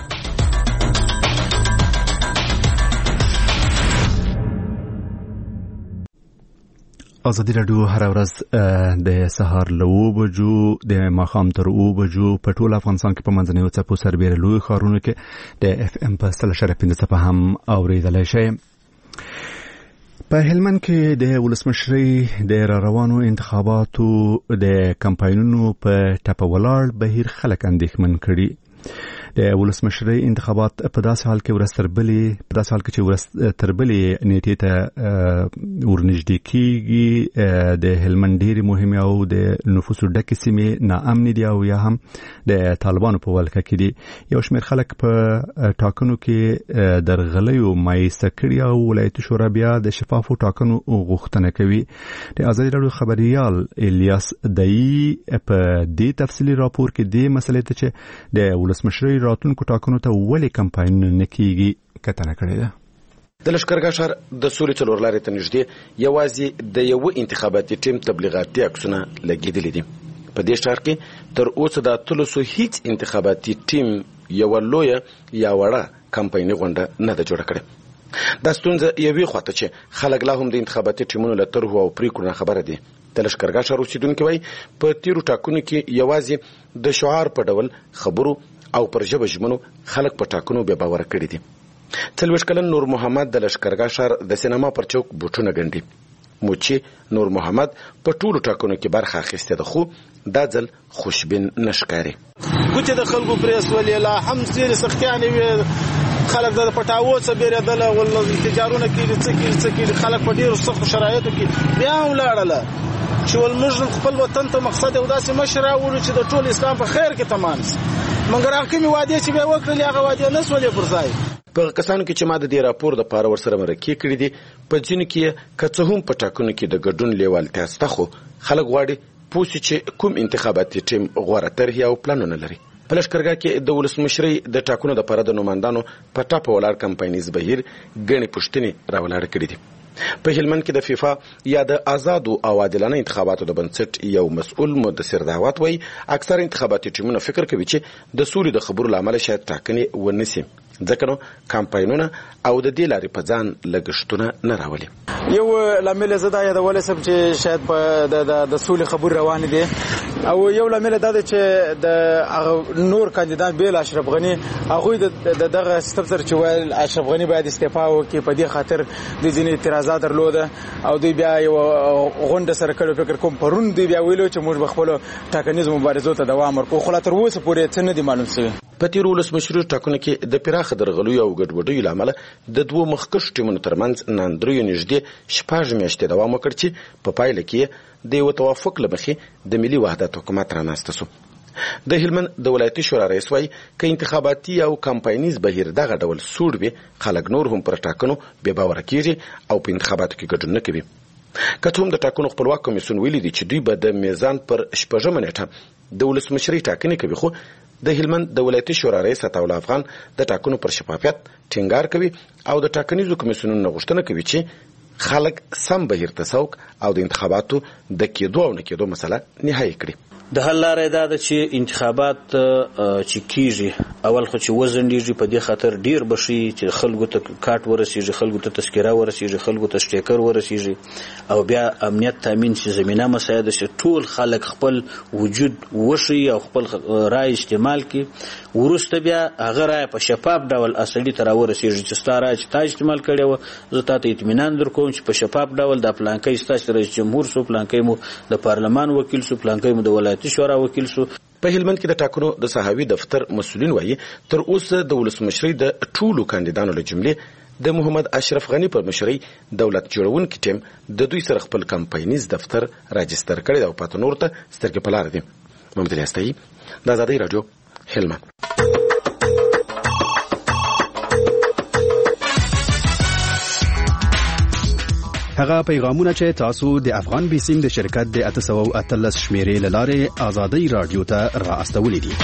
ازادي راډیو هر ورځ د سهار له 9 بجو د ماښام تر 9 بجو په ټول افغانستان کې په منځنیو څپو سربېره لوی ښارونو کې د اف ام په 100.5 څپه هم اورېدلی شئ. په هلمند کې د ولسمشرۍ د روانو انتخاباتو د کمپاینونو په ټپه ولاړ بهیر خلک اندېښمن کړي. د ولسمشرۍ انتخابات په داسې حال کې چې تربلې نیټې ته ورنږدې کیږي د هلمند ډېرې مهمې او د نفوسو ډکې سیمې ناامنې دي او یا هم د طالبانو په ولکه کې دي. یو شمېر خلک په ټاکنو کې درغلیو مایسته کړي او ولایتي شورا بیا د شفافو ټاکنو غوښتنه کوي. د ازادي راډیو خبريال الیاس دای په دې تفصیلي راپور کې د مسلې ته چې د ولسمشرۍ راتلونکو ټاکنو ته ولې کمپاین نه کیږي کتنه کړې ده. د لښکرګاه ښار د سولې څلور لارې ته نږدې یوازې د یو انتخاباتي ټیم تبلیغاتي عکسونه لګېدلي دي. په دې ښار کې تر اوسه د اتلسو هیڅ انتخاباتي ټیم یو لویه یا وړه کمپایني غونډه نه ده جوړه کړې. دا ستونزه یوې خواته چې خلک لا هم د انتخاباتي ټیمونو له طرحو او پریکړو نه خبره دي. د لښکرګاه ښار اوسیدونکي وایي په تیرو ټاکنو کې یوازې د شعار په ډول خبرو او پر ژبه ژمنو خلک په ټاکنو بې باوره کړي دي. 40 کلن نور محمد د لښکرګاه ښار د سینما پر چوک بوټونه ګنډي. موچي نور محمد په ټولو ټاکنو کې برخه اخیستې ده خو دا ځل خوشبین نه ښکاري. ګوتې د خلکو پرې سولې لا هم ډېرې سختیانې وې. خلک د پټاوو څخه بیرېدله ول انتجارونه کېږي خلک په ډېرو سختو شرایطو کې بیا هم لاړله چې ول موږ خپل وطن ته مقصد یو داسې مشر راوړو چې د ټول اسلام په خیر کې تمام شي. مګر هغه کومې وعدې چې به وکړلې هغه وعدې نه سولې پر ځای. په کسانو کې چې ما د دې راپور د پاره ورسره مرکې کړې دي په ځینو کې که څه هم په ټاکنو کې د ګډون لیوالتیا شته خو خلک غواړي پوه شي چې کوم انتخاباتي ټیم غوره طرحې او پلانونه لري. په لښکرګاه کې د ولسمشرۍ د ټاکنو دپاره د نوماندانو په ټاپه ولاړ کمپاینیز بهیر ګڼې پوښتنې راولاړې کړې دي. په هلمند کې د فیفا یا د آزادو او عادلانه انتخاباتو د بنسټ یو مسؤل مدثر دعوت وایي اکثر انتخاباتي ټیمونه فکر کوي چې د سولې د خبرو له امله شاید ټاکنې ونسي ځکه نو کمپاینونه او د دې لارې په ځان لګښتونه نه راولي. یو لامل زه دا یادولی سم چې شاید د سولې خبرې روانې دي او یو لامل دا دی چې د نور کاندیدان بیل اشرف غني هغوی د دغه سیستم سره چې ویل اشرف غني باید استعفا وکړي په دې خاطر د ځینې اعتراضات درلوده او دوی بیا یو غونډه سره کړې. فکر کوم پرون دوی بیا ویلو چې موږ به خپلو ټاکنیزو مبارزو ته دوام ورکړو خو لا تر اوسه پورې څه نه دي معلوم شوي. په تیرو ولسمشرۍ ټاکنو کې د پراخه درغلیو او ګډوډیو له امله د دوو مخکښو ټیمونو ترمنځ ناندریو نږدې 6 میاشتې دوام وکړ چې په پایله کې د یو توافق له مخې د ملي وحدت حکومت رامنځته شو. د هلمند د ولایتي شورا رئیس وایي که انتخاباتي او کمپاینیز بهیر دغه ډول سوړ وي خلک نور هم پر ټاکنو بې باوره کېږي او په انتخاباتو کې ګډون نه کوي. که څه هم د ټاکنو خپلواک کمیسیون ویلي دي چې دوی به د میزان پر 6 نیټه د ولسمشرۍ ټاکنې کوي خو د هلمند د ولایتي شورا رئیس عطاالله افغان د ټاکنو پر شفافیت ټینګار کوي او د ټاکنیزو کمیسیونونو غوښتنه کوي چې خلک سم بهیر ته سوق او د انتخاباتو د کېدو او نه کېدو مسله نهایي کړي. د حل لارې دا ده چې انتخابات چې کیږي اول خو چې وزنډیږي په دې خاطر ډیر بشي چې خلکو ته کارت ورسیږي خلکو ته تذکره ورسیږي خلکو ته سټیکر ورسیږي او بیا امنیت تامین شي زمينه مساعده شي ټول خلک خپل وجود وشي او خپل رائے استعمال کړي ورسته بیا هغه رائے په شفاف ډول اصلي تر ورسیږي چې ستاره چې تا استعمال کړي و زه تاسو اطمینان درکوم چې په شفاف ډول د پلانکې ستاسو رئیس جمهور سو پلانکې مو د پارلمان وکیل سو پلانکې مو د ولایت شورا وکیل سو. په هلمند کې د ټاکنو د صحاوي دفتر مسؤلین وایي تر اوسه د ولسمشرۍ د ټولو کاندیدانو له جملې د محمد اشرف غني پر مشرۍ دولت جوړونکي ټیم د دوی سره خپل کمپاینیز دفتر راجستر کړی او پاتې نور ته سترګې په لار دي. محمد الیاستایي د آزادۍ راډیو هلمند. هغه پیغامونه چې تاسو د افغان بیسیم د شرکت د 813 شمیرې لاره آزادۍ رادیو ته را استولې دي.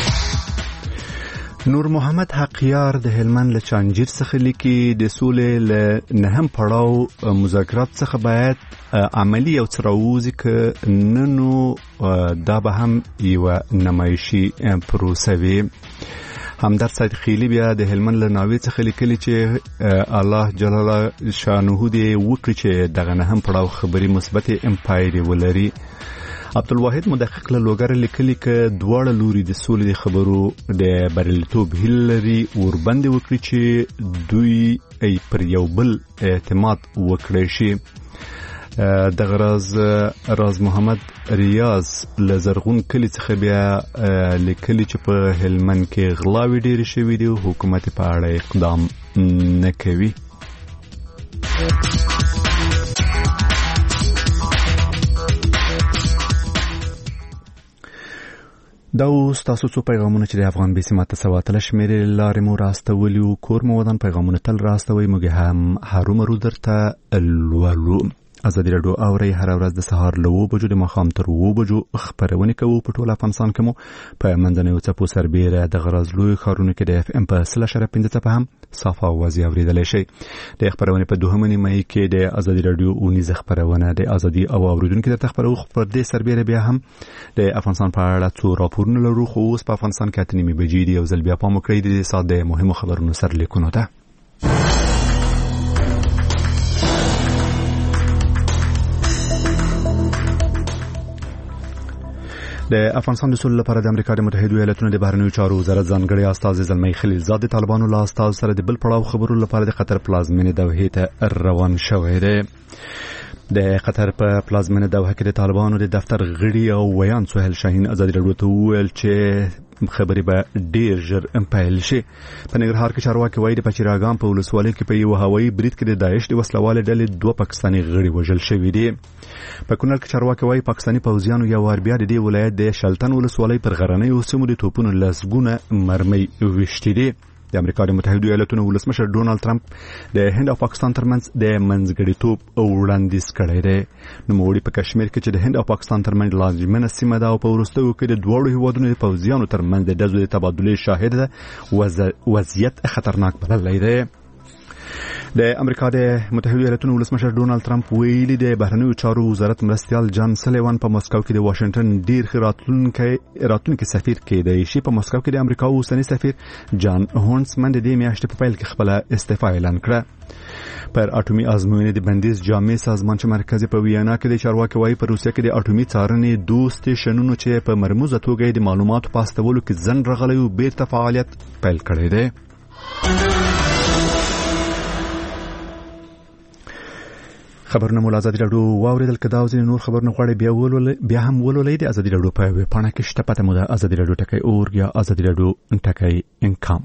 نور محمد حقیار د هلمند له چانجیر څخه لیکي د سولې له نهم پړاو مذاکرات څخه باید عملی او تراوزی ک ننو دا به هم یو نمایشي پروسه وي. همدرد سید خیلی بیا د هلمند له ناوې څخه لیکلي چې الله جلاله شانه دې وکړي چې دغه نه هم پړاو خبري مثبت امپایر ولري. عبدالواحد مدقق له لوګر لیکلي ک دواړه لوري د سولې خبرو د بریالیتوب هیلري وربند وکړي چې دوی پر یو بل اعتماد وکړي شي. د راز محمد ریاض له زرغون کلی څخه بیا لیکلي چې په هلمند کې غلاوې ډېرې شوې دي او حکومت په اړه اقدام نه کوي. دا اوس تاسو څو پیغامونه چې د افغان بي سي ماته سواتله شمیرې لارې مو راستولي او کور مو ودان پیغامونه تل راستوي موږ هم هرومرو درته لولو. ازادي راډیو اوري هر ورځ د سهار له 9 بجو د ماښام تر 2 بجو خبرونه کوو په ټول افغانستان کې مو په منځنیو څپو سربېره د غرض لوی ښارونو کې د اف ام په 0.5 څپه هم صافه اوازې اوریدلی شي. د خبرونه په 2 مې کې د ازادي راډیو اونیز خبرونه د ازادي او اوریدونکو د خبرو پر دې سربېره بیا هم د افغانستان په اړه څو راپورونه لرو خو اوس په افغانستان کې اتنې بجې دی او ځل بیا پام وکړئ د ساده مهمو خبرونو سر لیکونو ته. د افغانستان د سولې لپاره د امریکا د متحده ایالاتونو د بهرنیو چارو وزارت ځانګړي استازي زلمی خلیلزاد د طالبانو له استازو سره د بل پړاو خبرو لپاره د قطر پلازمینې دوحې ته روان شوی دی. د قطر په پلازمینه دوحه کې د طالبانو د دفتر غړي او ویان سهیل شاهین ازادي راډیو ته وویل چې خبرې به ډیر ژر پیل شي. په ننګرهار کې چارواکي وایي د پچیراګام په ولسوالۍ کې په یو هوایي برید کې د داعش د وسلوال ډلې 2 پاکستاني غړي وژل شوي دي. په کونړ کې چارواکي وایي پاکستاني پوځیانو یو وار بیا د دې ولایت د شلتن ولسوالۍ پر غرنیو سیمو د توپونو لسګونه مرمۍ ویشتې دي. د امریکا د متحده ایالاتونو ولسمشر ډونالد ټرمپ د هند او پاکستان ترمنځ د منځګړیتوب وړاندیز کړی دی. نوموړي په کشمیر کې چې د هند او پاکستان ترمنځ لازمه سیمه ده او په وروستیو کې د دواړو هیوادونو د پوځیانو ترمنځ د ډزو د تبادلې شاهد ده وضعیت خطرناک بللی دی. د امریکا د متحده ایالاتونو ولسمشر ډونالد ټرمپ ویلي د بهرنیو چارو وزارت مرستیال جان سلیوان په مسکو کې د واشنگټن ډیر راتلونکي سفیر کېدی شي. په مسکو کې د امریکا اوسنی سفیر جان هونسمن د دې میاشتې په پیل کې خپل استعفا اعلان کړه. پر اټومي ازموینې د بندیز جامع سازمان چې مرکزي په ویانا کې د چارواکي وایي په روسیه کې د اټومي څارنې 2 سټیشنونو چې په مرموزه توګه د معلوماتو په استولو کې ځنډ راغلی او بیرته فعالیت پیل کړی دی. خبرونه مو ازادي راډیو واوریدل کدا او نور خبرونه غواړي بیا هم ولولئ د ازادي راډیو په ویب پاڼه کې شته پته مو د ازادي راډیو ټکی اور یا ازادي راډیو ټکی انکام.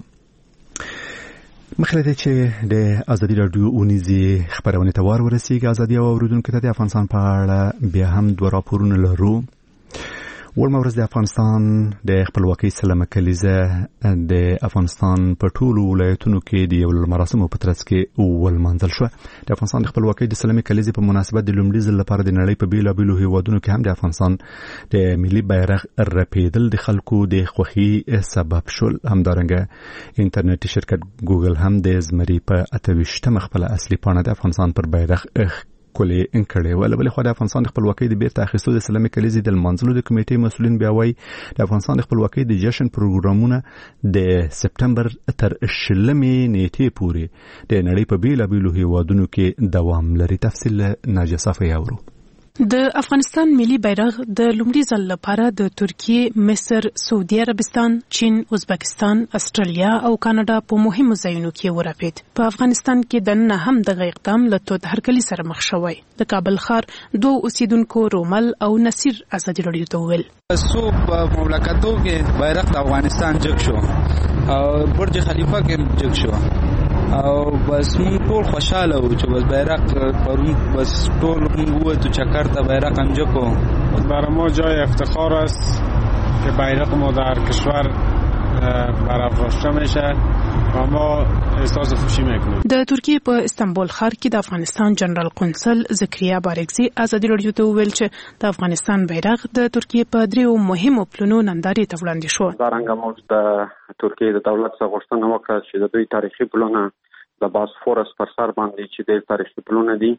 مخکې چې د ازادي راډیو اونیزي خبرونه ته ورسیږي ازادي او اوریدونکو ته د افغانستان په اړه بیا هم 2 راپورونه لرو. ولمه ورځ د افغانستان د خپلواکۍ سلمه کلیزه د افغانستان په ټولو ولایتونو کې د یو مراسمو په ترڅ کې ولمانځل شو. د افغانستان د خپلواکۍ د سلمې کلیزې په مناسبت د لومړي ځل لپاره د نړۍ په بیلابیلو هیوادونو کې هم د افغانستان د ملي بیرغ رپیدل د خلکو د خوښۍ سبب شول. همدارنګه انټرنیټي شرکت ګوګل هم د زمري په 28 خپل اصلي پاڼه د افغانستان پر بیرغ کولې انکړې ول. بل خو د افغانستان د خپلواکۍ د بیرته اخیستو د سلمې کلیزې د منځلو د کمیټې مسولین بیا وایي د افغانستان د خپلواکۍ د جشن پروګرامونه د سپټمبر تر 20 نیټې پورې د نړۍ په بیلابیلو هیوادونو کې دوام لري. تفصیل ناجیه صافی اورو. د افغانستان ملي بیرغ د لومړي ځل لپاره د ترکیه، مصر، سعودي عربستان، چین، ازبکستان، استرالیا او کاناډا په مهمو ځایونو کې ورپید. په افغانستان کې د نن هم د اقدام له تود هرکلي سره مخ شوی. د کابل ښار 2 اوسیدونکو رومل او نصیر ازادي راډیو ته وویل سو په مملکتو کې بیرغ د افغانستان جګ شو او برج خلیفه کې جګ شو او بس مونږ ټول خوشاله وو چې بس بیرغ پرون بس ټول مونږ وو چکر ته بیرغ انجکو. برای ما جای افتخار است که بیرغ ما در کشور برافراشته میشه و ما احساس خوشی میکنیم. د ترکیه په استانبول ښار کې د افغانستان جنرال قونسل زکریا بارکزي ازادي راډیو ته وویل چې د افغانستان بیرغ د ترکیه په 3 مهمو پلونو نندارې ته وړاندې شو. دا رنګه موږ د ترکیه د دولت څخه غوښتنه وکړه چې د دوی تاریخي پلونه د باسفورس پر سر باندې چې د تاریخي پلونه دي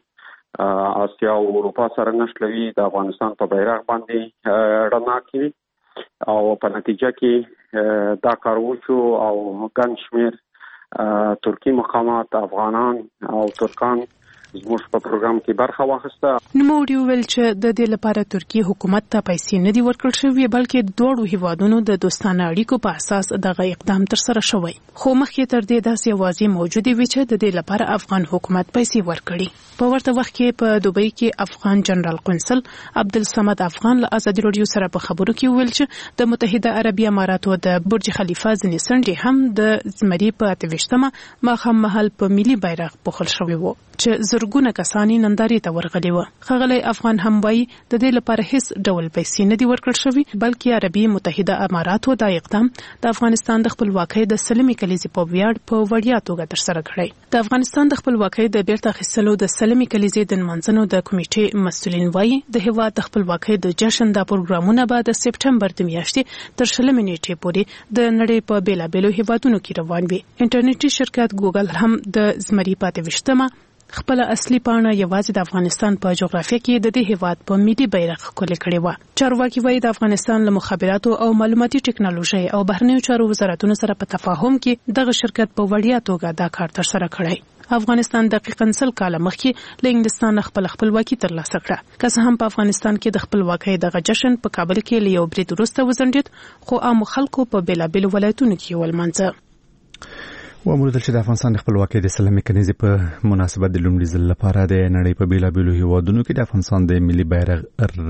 آسیا او اروپا سره نښلوي د افغانستان په بیرغ باندې رڼا کوي او په نتیجه کې دا کار وشو او ګڼ شمېر ترکی مقامات افغانان او ترکان زموږ په پروګرام کې برخه واخیسته. نوموړي وویل چې د دې لپاره ترکیه حکومت ته پیسې نه دي ورکړل شوې بلکې د دوړو هیوادونو د دوستانه اړیکو په اساس دغه اقدام تر سره شوی. خو مخکې تر دې داسې اوازې موجودې وي چې د دې لپاره افغان حکومت پیسې ورکړي. په ورته وخت کې په دوبۍ کې افغان جنرال قونسل عبدالصمد افغان له ازادي راډیو سره په خبرو کې وویل چې د متحده عربي اماراتو د برج خلیفه ځینې څنډې هم د زمري په 28مه ماښام مهال په ملي بیرغ پوښل شوی و چې زرګونه کسانی نندارې ته ورغلي و. ښاغلی افغان هم وایي د دې لپاره هیڅ ډول پیسې نه دي ورکړل شوي بلکې عربي متحده اماراتو دا اقدام د افغانستان د خپلواکۍ د سلمې کلیزې په ویاړ په وړیا توګه ترسره کړی. د افغانستان د خپلواکۍ د بیرته اخیستلو د سلمې کلیزې د نمانځنو د کمیټې مسؤلین وایي د هیواد د خپلواکۍ د جشن د پروګرامونه به د سپټمبر د میاشتې تر 20 نیټې پورې د نړۍ په بیلابیلو هیوادونو کې روان وي. انټرنیټي شرکت ګوګل هم د زمري 28مه خپل اصلي پاڼه یوازې د افغانستان په جغرافیه کې د دې هیواد په ملي بیرغ ښکلې کړې و. چارواکي وایي د افغانستان له مخابراتو او معلوماتي ټکنالوژي او بهرنیو چارو وزارتونو سره په تفاهم کې دغه شرکت په وړیا توګه دا کار ترسره کړی. افغانستان دقیقاً 100 کاله مخکې له انګلستان خپل خپلواکي ترلاسه کړه. که څه هم په افغانستان کې د خپلواکۍ دغه جشن په کابل کې له یو برید وروسته وځنډید خو عام خلکو په بیلابیلو ولایتونو کې ولمانځه. وموږ چې د افغانستان د خپلواکۍ د سلمې کلیزې په مناسبت د لومړي ځل لپاره د نړۍ په بیلابیلو هیوادونو کې د افغانستان د ملي بیرغ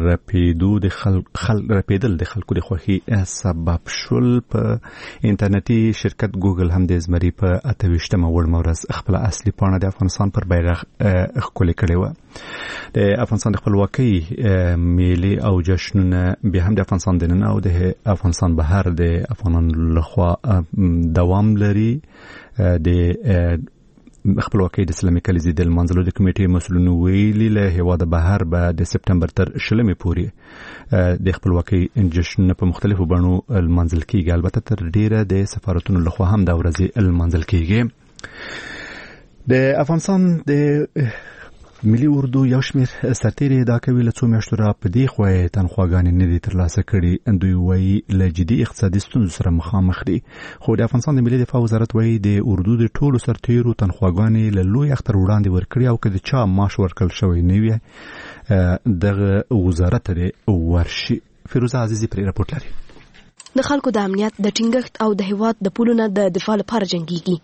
رپیدل د خلکو د خوښۍ سبب شول. په انټرنیټي شرکت ګوګل هم د زمري په 28مه وړمه ورځ خپل اصلي پاڼه د افغانستان پر بیرغ ښکلې کړې و. د افغانستان د خپلواکۍ ملي او جشنونه بیا هم د افغانستان دننه او د افغانستان بهر د افغانانو لخوا دوام لري. د خپلواکۍ د سلمې کلیزې د لمانځلو د کمیټې مسؤلینو ویلي له هیواده بهر به د سپټمبر تر 20 پورې د خپلواکۍ جشنونه په مختلفو بڼو لمانځل کیږي. البته تر ډیره د سفارتونو لخوا هم دا ورځې لمانځل کیږي. د افغانستان د ملي اردو یو شمېر سرتیري ادعا کوي له څو میاشتو را په دې خوا تنخواګانې نه دي ترلاسه کړي. دوی وایي له جدي اقتصادي ستونزو سره مخامخ دي. خو د افغانستان د ملي دفاع وزارت وایي د اردو د ټولو سرتیرو تنخواګانې له لوی اختر وړاندې ورکړي او که د چا معاش ورکړل شوی نه وي دغه وزارت ته ورشي. فیروزه عزیزي پرې راپورټ لري. د خلکو د امنیت د ټینګښت او د هیواد د پولو نه د دفاع لپاره جنګيږي.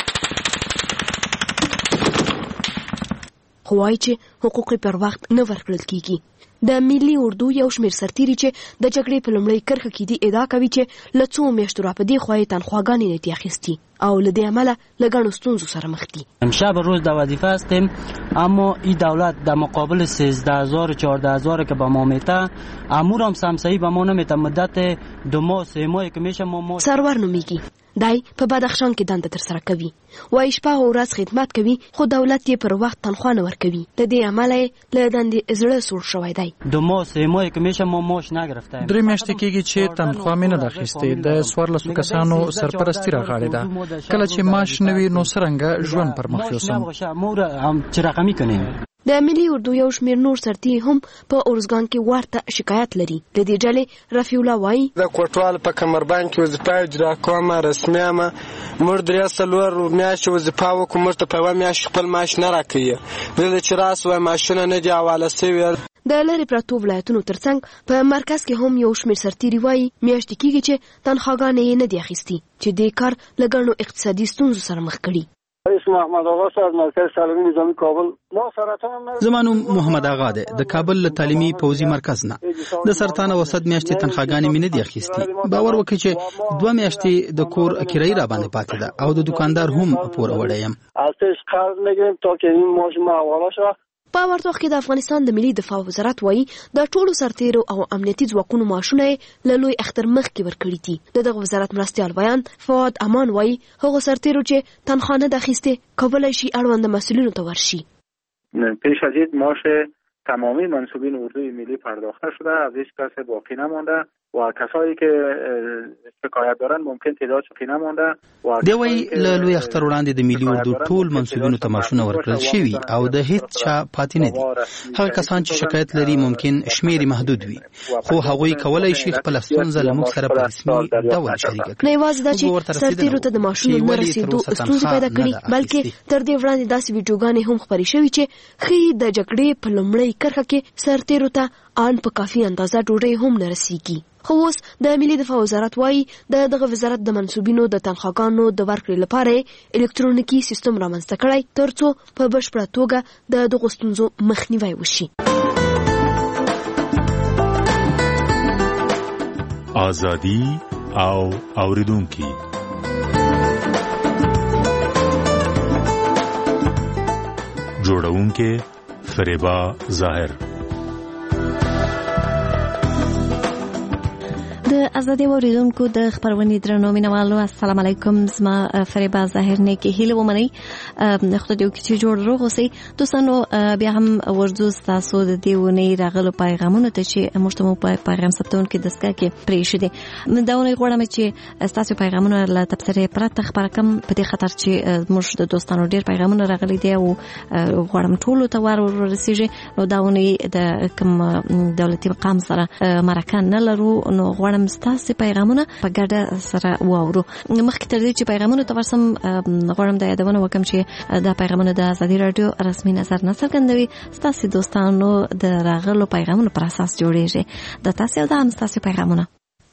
خو وایي چې حقوق پر وخت نه ورکړل کیږي. د ملي اردو یو شمېر سرتیري چې د جګړې په لومړۍ کرښه کې دي ادعا کوي چې له څو میاشتو را په دې خوا تنخواګانې نه دي اخیستي او له دې امله له ګڼو ستونزو سره مخ دي. امشب روز در وظیفه هستیم اما این دولت در مقابل 13000 14000 که به ما میته امور هم سمسایی به ما نمیته. مدت 2 ماه 3 ماه که میشه ما سرور نومیږي. دای په بدخشان کې دنده تر سره کوي. وایي شپه او ورځ خدمت کوي خو دولت یې پر وخت تنخوا نه ورکوي. له دې امله له دندې زړه سوړ شوی دی. 2 ماه 3 ماه که میشه ما ماش نگرفته. 3 میاشتې کېږي چې تنخوا مې نه ده اخیستې. د 14 کسانو سرپرستی راغړې ده. کله چې معاش نه وي نو څرنګه ژوند پر مخ یوسم. مور هم چې رقمي کنیم. د ملي اردو یو شمېر نور سرتیري هم په اورزګان کې ورته شکایت لري. د دې ډلې رفیع الله وایي د کوټوال په کمربند کې وظیفه اجرا کوم رسمي ما مر درې سلور میاشتې وظیفه وکړم. مر ته په و میاشت خپل معاش نه راکوي. د چراس و ماشونه نه دی حواله سوي. د لری پراتو ولایتونو ترڅنګ په مرکز کې هم یو شمېر سرتیري وایي میاشتې کېږي چې تنخواګانې نه دي اخیستي چې دې کار له ګڼو اقتصادي ستونزو سره مخ کړي. اسم محمد آقا از مرکز تعلیمی نظامی کابل. زما نوم محمد آقا دی د کابل تعلیمي پوځي مرکز نه. د سرطان وسط میاشتې تنخواګانې مې نه دي اخیستي. باور وکړئ چې 2 میاشتې د کور کرایه را باندې پاتې ده او د دکاندار هم پوره وړی یم. ازش قرض میگیریم تا که این ماش حواله شود. په ورته وخت کې د افغانستان د ملي دفاع وزارت وایي د ټولو سرتیرو او امنیتي ځواکونو معاشونه له لوی اختر مخکې ورکړي دي. دغه وزارت مرستیال بیان فواد امان وایي هغه سرتیرو چې تنخوا نه ده اخیستې کولی شي اړونده مسئولینو ته ورشي. پیش از این معاش تمامی منصوبین اردوی ملی پرداخته شده. از هیچ کس باقی نمانده. و کسایی که شکایت دارن ممکن تعدادشون پی نمونده و دوی له لوی اختر وړاندې د ملي اردو ټول منصوبینو ته معاشونه ورکړل شوي او د هیڅ چا پاتې نه دي. هغه کسان چې شکایت لري ممکن شمیر محدود وي، خو هغوی کولای شي خپل ستونزه له موږ سره په رسمي ډول شریک کړي. نه یوازې دا چې سرتیرو ته د معاشونو نه رسیدو ستونزې پیدا کړي، بلکې تر دې وړاندې داسې ویډیوګانې هم خپرې شوي چې ښیي د جګړې په لومړۍ کرښه کې سرتیرو ته ان په کافي اندازه ډوډۍ هم نه رسیږي. خو اوس د ملي دفاع وزارت وايي دغه وزارت د منصوبینو د تنخواګانو د ورکړې لپاره الکترونیکي سیستم رامنځته کړی ترڅو په بشپړه توګه د دغو ستونزو مخنیوی وشي. ازادي او اوریدونکي جوړونکي فریبا ظاهر. د ازادي اوریدونکو د خبرونې درنو مینوالو السلام علیکم. زما فریبا ظاهر نه کې هیله ومني خدای دې وکړي چې جوړ روغ اوسئ. دوستانو بیا هم ورځو تاسو د دیونې راغلو پیغامونو ته چې مشتمو په پیغام ثبتون کې دسکه کې پرې شوه دي. دا ونه غواړم چې تاسو پیغامونه له تبصره پرته خبر کم په دې خاطر چې موږ د دوستانو ډیر پیغامونه راغلي دي او غواړم ټول ته ورسیږي. نو دا ونه د کوم دولتي مقام سره مرکه نه لرو، نو غواړم ستاسو پیغامونه په ګډه سره واورو. مخکې تر دې چې پیغامونه ته ورسم غواړم د یادونه وکم چې دا پیغامونه د ازادي رادیو رسمي نظر نه څرګندوي، ستاسو دوستانو د راغلو پیغامونو پر اساس جوړیږي. د تاسو د تاسو پیغامونه.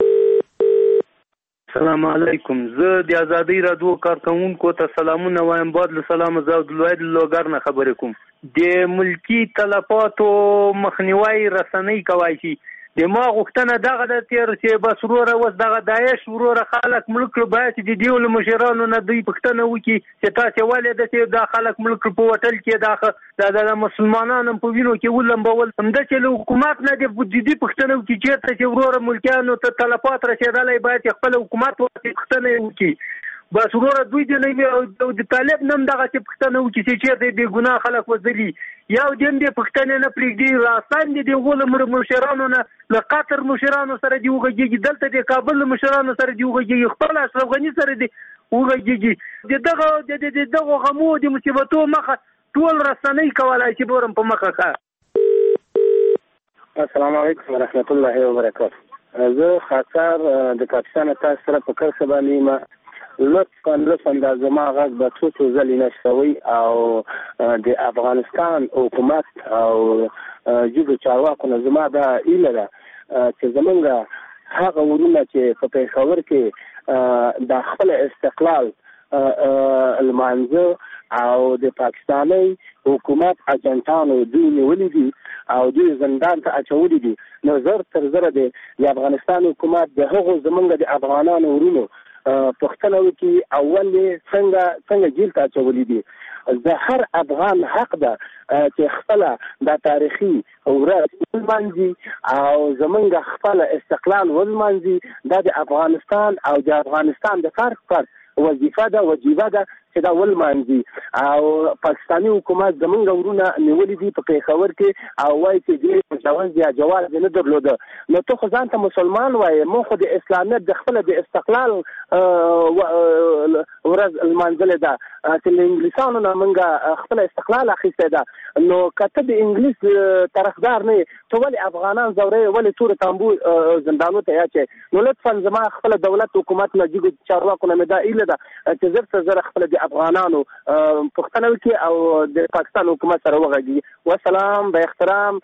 السلام علیکم. زه د ازادي رادیو کارکونکو ته سلامونه وایم. بعد له سلام زه عبدالواحد لوګر نه خبرې کوم. د ملکی تلفاتو مخنیوي رسنۍ کوي شي. د ما غوښتنه دغه د تیر چې بس وروره اوس دغه داعش وروره خلک ملک باید چې د دیول مشرانو نه دوی پښتنه وکي چې تاسو ولې د چې دا خلک ملک په وټل کې د مسلمانانو په وینو کې ولمبول همدا چې له حکومت نه د جدي پښتنه وکي چې وروره ملکیانو ته تلفات رسیدلای باید خپل حکومت پښتنه وکي. بس وروره دوی د نه د طالب نم دغه چې پښتنه وکي چې د بے ګناه خلک وځلي یو دیم د پښتنه نه پرېږدي راستان دي د غول مشرانو نه له قطر مشرانو سره دی وګږي، دلته د کابل مشرانو سره دی وګږي، خپل اشرف غنی سره دی وګږي. دغه غمو د مصیبتو مخه ټول رسنۍ کولای شي بورم په مخه کا. السلام علیکم ورحمت الله وبرکاته. زه خاطر د کاپیسان تاسو سره په کار باندې ما لطفا د زما غږ به څو ځلې نشوي او د افغانستان حکومت او جګو چارواکو نه زما دا ایله ده چې زمونږ هغه ورونه چې په پېښور کې د خپل استقلال المانزه او د پاکستاني حکومت اجنټانو دوی نیولې دي او دوی زندان ته اچولې دي. نو زر تر زره د افغانستان حکومت د هغو زمونږ د افغانانو ورونو پښتنه وکي اول څنګه جیل ته اچولې دي. د هر افغان حق ده چې خپل د تاریخي ورځ ولمانځي او زمونږ خپل استقلال ولمانځي. دا د افغانستان او د افغانستان د فرد وظیفه ده چې دا ولمانځي. او پاکستاني حکومت زمونږ ورونه نیولې دي په پېښور کې او وایي چې دوی جواز نه درلوده. نو ته خو ځان ته مسلمان وایې، مو خو د اسلامیت د خپل د استقلال ورځ لمانځلې ده چې له انګلیسانو نه موږ خپل استقلال اخیستی ده. نو که ته د انګلیس طرفدار نه یې، ته ولې افغانان ځوروې، ولې تور تامبو زندانو ته اچوې؟ نو لطفا زما خپل دولت حکومت نه جګو چارواکو نه مې دا ایله ده چې زر څه زره خپل د افغانانو پښتنه وکړي او د پاکستان حکومت سره وغږیږي. والسلام با احترام.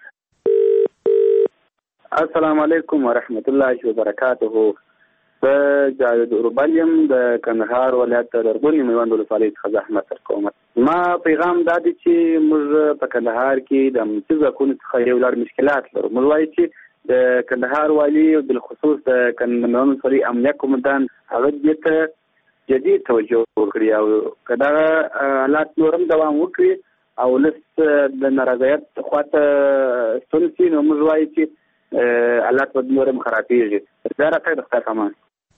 السلام علیکم ورحمت الله وبرکاته. زه جاوید اوربالیم د کندهار ولایت دربونی میوند ولسوالۍ څخه زحمت کوم. ما پیغام دا دی چې موږ په کندهار کې د امنیتي ځواکونو څخه یو لړ مشکلات لرو. موږ وایو چې د کندهار والي او بالخصوص د کندهار ولسوالۍ امنیه قومندان هغه دې ته جدي توجه وکړي او کدا حالات نورم دوام وکړي او لس د نارضایت خواته ستونزې نو موږ وایو چې حالات په نورم خرابېږي. دا راته د ښه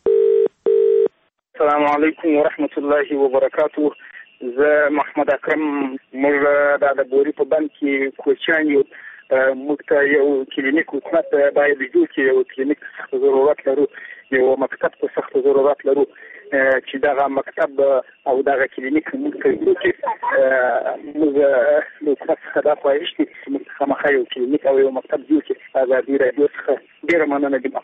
السلام علیکم ورحمت الله وبرکاته. زه محمد اکرم، موږ د بوري په بند کې کوچیان یو موږ ته یو کلینیک حکومت باید جوړ کړي، یو کلینیک ضرورت لرو، یو مکتب ته سخت ضرورت لرو چې دغه مکتب او دغه کلینیک موږ ته جوړ کړي. موږ له حکومت څخه دا خواهش دي چې موږ خامخا یو کلینیک او یو مکتب جوړ کړي. ازادي راډیو څخه ډېره مننه دي.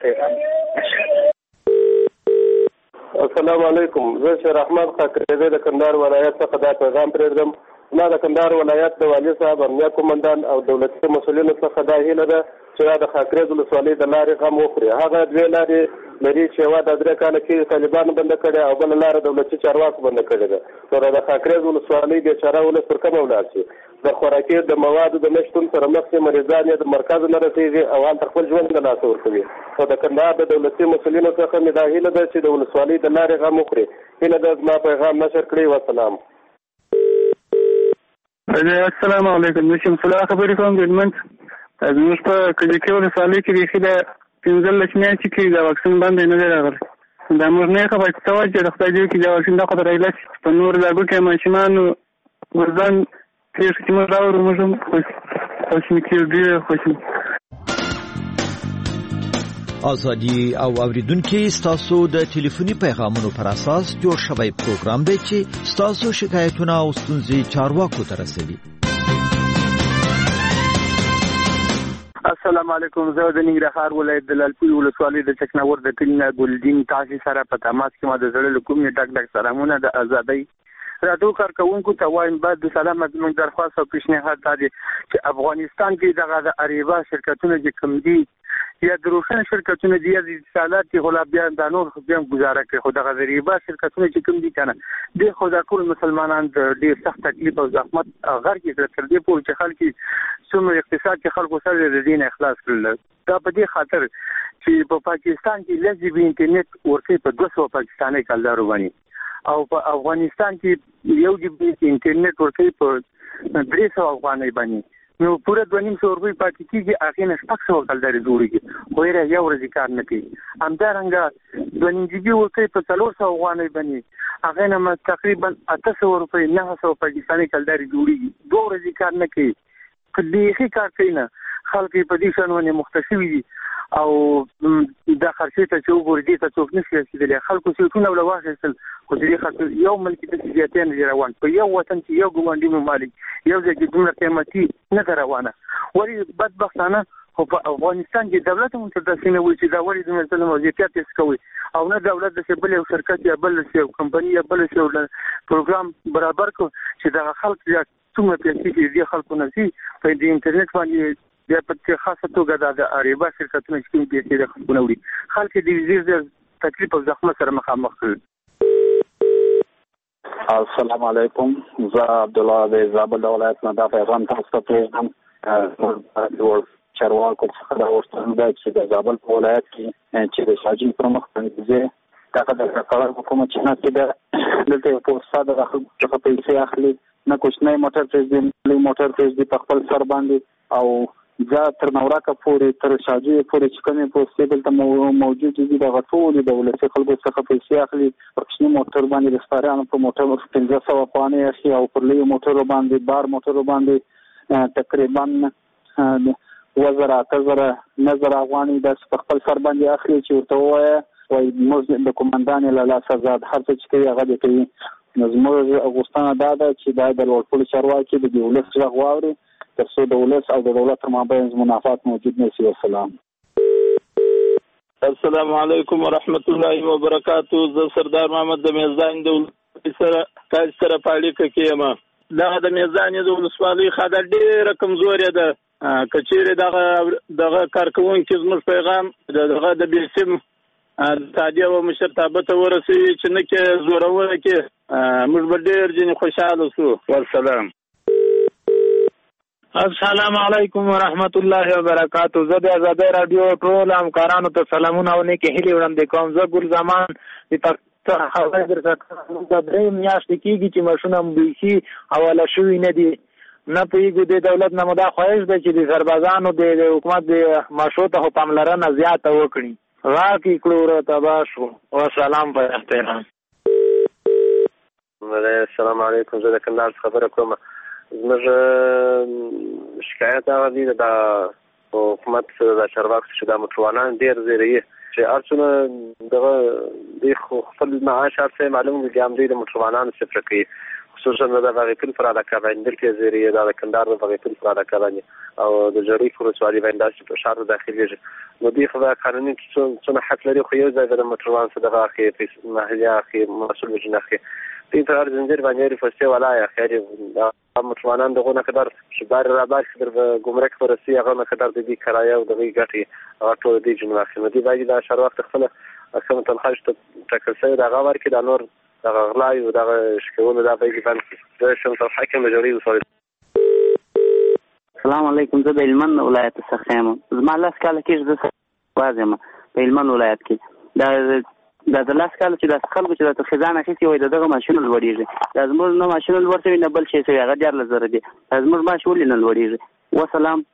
السلام علیکم. زه شیر احمد خاکریزی د کندهار ولایت څخه دا پیغام پرېږدم. ما د کندهار ولایت د والي صاحب، امنیه قومندان او دولتي مسؤلینو څخه دا هیله ده چې دا د خاکریز ولسوالۍ د لارې غم وخوري. هغه دوې لارې لري چې یوه د 3 کاله کې طالبانو بنده کړې او بله لاره دولتي چارواکو بنده کړې ده. نو د خاکریز ولسوالۍ بېچاره ولس پر کومه ولاړ شي؟ د خوراکي د موادو د نشتون سره مخ شي، مریضان یې د مرکز نه رسېږي او هلته خپل ژوند له لاسه ورکوي. او د کندهار د دولتي مسؤلینو څخه مې دا هیله ده چې د ولسوالۍ د لارې غم وخوري. هیله ده زما پیغام نشر کړئ. وسلام. السلام علیکم. زه شمس الله خبرې کوم. ګډمنټ زموږ په کلي کې ولسوالۍ کې بیخي د 15 میاشتې کې د واکسین باندې نه دی راغلی. دا موږ نه خبر څه وایي چې د خدای دې کې د واکسین د قدر ایله په نور لاګو کې ماشومانو ورځان تېر چې موږ راوړو موږ هم خوشحالي کېږو، ډېر خوشحالي. ازادي او اوریدونکو ستاسو د ټلیفوني پیغامونو پر اساس جوړ شوی پروګرام دی چې ستاسو شکایتونه او ستونزې چارواکو ته رسوي. السلام علیکم. زه د ننګرهار ولایت د لالپور ولسوالۍ د چکناور د کلي نه ګلدین تاسو سره په تماس کې ما د زړه له کومې ډک سلامونه د ازادۍ راډیو کارکونکو ته وایم. بعد د سلام زموږ درخواست او پیشنهاد دا دی چې افغانستان کې دغه د اریبا شرکتونه چې کوم دي یا د روشن شرکتونه دي یا د اتصالات کې غلابیان د نور بیا گزاره کوي، خو دغه د اریبا شرکتونه چې کوم دي کنه د خدا ټول مسلمانان د ډېر سخت تکلیف او زحمت غر کې تر دې پورې چې خلک څومره اقتصاد کې خلکو سره د دین اخلاص کړل. دا په دې خاطر چې په پاکستان کې لږ به انټرنیټ ورکې په 200 پاکستاني کلدارو باندې او په افغانستان کې یو جی بی انټرنیټ ورکې په 300 افغانۍ باندې. نو پوره 2.5 روپۍ پاتې کېږي، هغې نه 600 کلدارې جوړېږي، خو یې یو ورځې کار نه کوي. همدارنګه 2.5 جی بي ورکې په 400 افغانۍ باندې، هغې نه تقریبا 800 روپۍ 900 پاکستاني کلدارې جوړېږي، 2 ورځې کار نه کوي. که بیخي کار کوي نه، خلک په دې شان باندې مخته شوي دي او دا خرچې ته چې وګوري دې ته څوک نشي رسېدلی. خلکو سیټونه وله واخیستل، خو د دې خاطر یو ملک داسې زیاتې نه دي روان. په یو وطن کې یو ګاونډي ممالک یو ځای کې دومره قیمتي نه ده روانه. ولې بدبختانه خو په افغانستان کې دولت هم ورته داسې نه وایي چې دا ولې دومره ظلم او زیاتیات یې کوي، او نه دولت داسې بل یو شرکت یا بل یو کمپني یا بل یو پروګرام برابر کړو چې دغه خلک څومره پیسې چې دې خلکو نه شي په دې انټرنیټ باندې بیا په خاصه توګه د اریبا شرکتونه چې کوم پیسې د خلکو نه وړي، خلک دې ډېر تکلیف او زحمت سره مخامخ کړي. السلام علیکم. زه عبدالله د زابل ولایت نه دا پیغام تاسو ته پرېږدم. چارواکو څخه دا غوښتنه ده چې د زابل په ولایت کې چې د شاجین پر مخ باندې دغه د کړه حکومت چې نه کېده دلته یو پوسټ د خلکو څخه پیسې اخلي، نه کوچنی موټر پرېږدي، لوی موټر پرېږدي په خپل سر باندې، او زه تر نوراکه پورې تر شاجوی پورې چې کومې پوستې دلته موجود دي دغه ټولې د ولسي خلکو څخه پیسې اخلي. په کوچني موټر باندې د سپاریانو په موټر 1500 افغانۍ اخلي او پر لویو موټرو باندې بار موټرو باندې تقریبا 2000 8000 9000 افغانۍ داسې په خپل سر باندې اخلي چې ورته ووایه وایي موږ د قومندان له لاسه آزاد هر څه چې کوي هغه دې کوي. نو زموږ غوښتنه دا ده چې دا د لوړپوړو چارواکي د ولس غږ واوري تر څو د ولس او د دولت تر مابین منافات موجود نه شي. والسلام. السلام علیکم ورحمت الله وبرکاتو. زه سردار محمد د میزان د سره تاسو سره پالیکه کېم. دا د میزان د ولسوالۍ خاطر ډېره کمزوري ده. کچېره دغه کارکونکو زموږ پیغام دغه د بیسم تادیه و مشرتابه ته ورسوي چې نه کې زورونه کې موږ به ډېر ځینې خوشاله شو. والسلام. السلام علیکم ورحمت الله وبرکاتو. زه د آزادۍ راډیو ټول همکارانو ته سلامونه او نیکې هیلې وړاندې کوم. زه ګل زمان د خبرې درته کوم. دا 3 میاشتې کېږي چې ماشونه بیخي حواله شوي نه دي. نه پوهېږو د دولت نه مو دا خواهش ده چې د سربازانو د حکومت د ماشو ته خو پاملرنه زیاته وکړي. راکې کړو ورته تباه شو. وسلام په احترام. السلام علیکم. زه د کندهار خبره کوم. زموږ شکایت هغه دی د حکومت د چارواکو چې د موټروانان ډېر زیری چې ارڅونه دغه د خپل معاش ارڅه معلوم دي چې هم دوی د موټروانانو صفر کوي خصوصا د غیپل پر علاقه باندې دلته زیری د کندهار د غیپل پر علاقه باندې او د جری فورسوالي باندې چې په شهر داخلي نو دوی خو قانوني څونه حق لري خو یو ځای د موټروان څخه دغه کې محلي کې مسؤل وجنخي دې تر زنجیر باندې فسته ولا یا خیر د موټروانان دغه نه قدر شبار را باندې در ګمرک پرسي هغه نه قدر د دې کرایه او دغه ګټي هغه ټول دې جنواخي نو دې باندې د شهر وخت خپل کوم تنخواهش ټاکل شوی دا هغه ورکې د نور دغه غلای او دغه شکونه دا به باندې د شمس الحاکم جوړي وصول. السلام علیکم. زه د هلمند ولایت څخه یم. زما لاس کاله کې زه وازم په هلمند ولایت کې د لاس کاله چې د خلکو چې د خزانه اخیستي وي دغه ماشین لوړیږي دا زموږ نه ماشین لوړ شوی نه بل شي هغه ډیر لزر دي زموږ ماشین ولې نه لوړیږي. وسلام.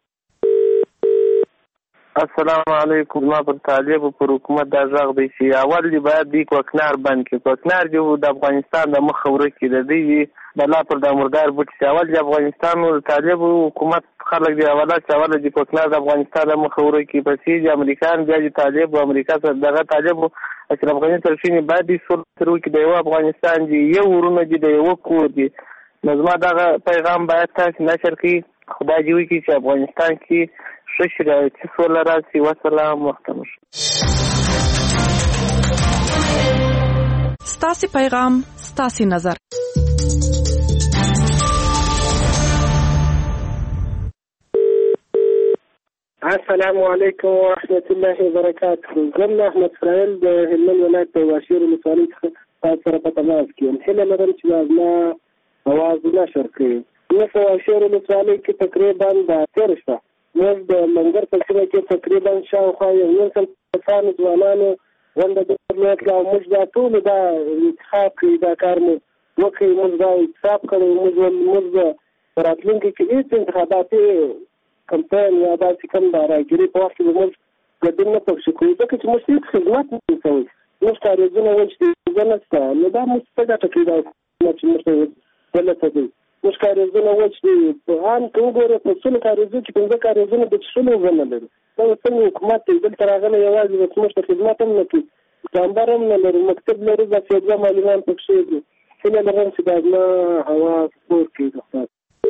السلام علیکم. ما پر طالب پر حکومت دا ځاغ دی چې اول دی باید دی کوکنار بند کې کوکنار جو د افغانستان د مخ ورکې د دی بلا پر د مردار بوت چې اول د افغانستان او طالب حکومت خلک دی اوله چې اول دی کوکنار د افغانستان د مخ ورکې پسې د امریکایان بیا د طالب او امریکا سره دغه طالب چې افغانستان شینې باید دی سر تر کې د افغانستان دی یو ورونه دی د یو کور دی نظم دغه پیغام باید تاسو نشر کړئ. خدای دې وکړي چې افغانستان کې ششرایتي سوله راشي. وسلام. محترم. ستاسو پیغام ستاسو نظر. السلام علیکم ورحمۃ اللہ وبرکاتہ. زه احمد اسماعیل د هلمند ولایت د واشیر ولسوالۍ څخه تاسو سره په تماس کې یم. هیله لرم چې زما اواز نشر کړئ. زه په واشیر ولسوالۍ کې تقریبا د 13 شپه موږ د منګر په سیمه کې تقریبا شاوخوا یو نیم سل کسانو ځوانانو غونډه درلوده او موږ دا ټول دا انتخاب کړی دا کار مو وکړی موږ دا انتخاب کړی موږ په راتلونکي کې هېڅ انتخاباتي کمپاین یا داسې کوم د راګیري په وخت کې موږ ګډون نه پکښې کوو ځکه چې موږ هېڅ خدمت نه کوو. موږ کاریزونه وایي چې زه نشته نو دا موږ څه ګټه کوي دا چې موږ ته غلطه دی. موږ کاریزونه وایي چې عام که وګورې په څلو کاریزو کې 15 کاریزونه د څښلو اوبه نه لري. دا څنګه حکومت دی دلته راغلی یوازې د موږ ته خدمت هم نه کوي جامبر هم نه لري مکتب لري داسې دوه معلمان پکښې دي. هیله لرم چې دا زما هوا سپور کړي.